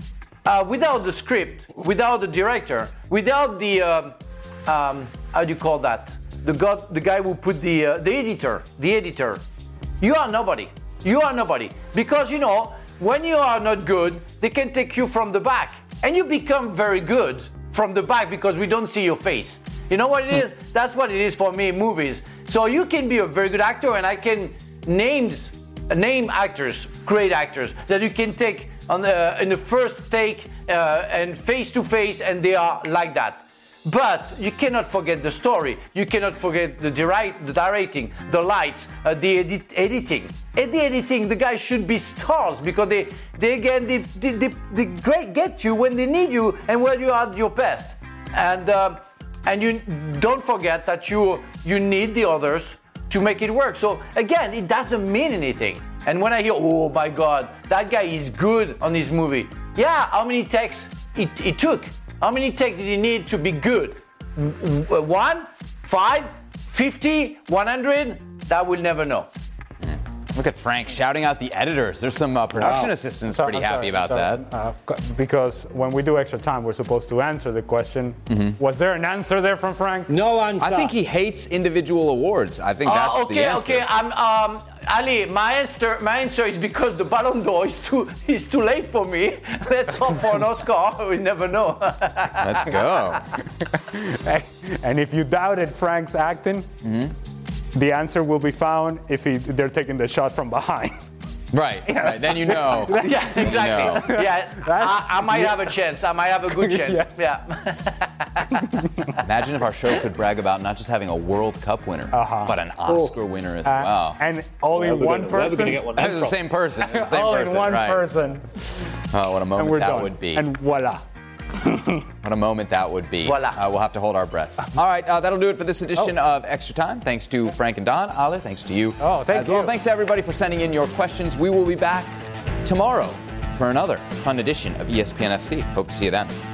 S11: uh, without the script, without the director, without the, um, um, how do you call that? The, god, the guy who put the, uh, the editor, the editor, you are nobody. You are nobody. Because, you know, when you are not good, they can take you from the back. And you become very good from the back because we don't see your face. You know what it is? That's what it is for me in movies. So you can be a very good actor, and I can names, name actors, great actors, that you can take on the, in the first take uh, and face to face, and they are like that. But you cannot forget the story. You cannot forget the, diri- the directing, the lights, uh, the edit- editing. And the editing, the guys should be stars because they they get they, they, they, they great get you when they need you and when you are at your best. And uh, and you don't forget that you you need the others to make it work. So again, it doesn't mean anything. And when I hear, oh my God, that guy is good on this movie. Yeah, how many takes it, it took? How many takes did he need to be good? One? Five? Fifty? One hundred? That we'll never know.
S5: Look at Frank shouting out the editors. There's some uh, production
S8: Wow.
S5: assistants
S8: So-
S5: pretty
S8: I'm
S5: happy
S8: sorry,
S5: about
S8: sorry.
S5: that.
S8: Uh, because when we do extra time, we're supposed to answer the question.
S5: Mm-hmm.
S8: Was there an answer there from Frank?
S4: No answer.
S5: I think he hates individual awards. I think that's
S11: Uh, okay,
S5: the answer.
S11: okay. I'm, um, Ali, my answer, my answer is because the Ballon d'Or is too, is too late for me. Let's hope for an Oscar. We never know.
S5: Let's go.
S8: And if you doubted Frank's acting,
S5: mm-hmm.
S8: the answer will be found if he, they're taking the shot from behind.
S5: Right, right. Then you know.
S11: Yeah,
S5: Then you
S11: exactly.
S5: know.
S11: Yeah, I, I might have a chance. I might have a good chance.
S8: Yes.
S11: Yeah.
S5: Imagine if our show could brag about not just having a World Cup winner,
S8: Uh-huh.
S5: but an Oscar winner as
S8: Uh,
S5: well.
S8: And only
S4: Where are we
S8: one
S4: gonna- where are we
S8: person.
S4: gonna get one
S5: It's the same person. It's the same
S8: All
S5: person.
S8: in one
S5: right.
S8: person.
S5: Oh, what a
S8: And
S5: moment
S8: we're
S5: that
S8: done.
S5: would be.
S8: And voila.
S5: What a moment that would be.
S11: Voila.
S5: Uh, we'll have to hold our breaths. All right, uh, that'll do it for this edition
S8: Oh.
S5: of Extra Time. Thanks to Frank and Don. Ali, thanks to you
S8: Oh, thank
S5: as well.
S8: you.
S5: Thanks to everybody for sending in your questions. We will be back tomorrow for another fun edition of E S P N F C. Hope to see you then.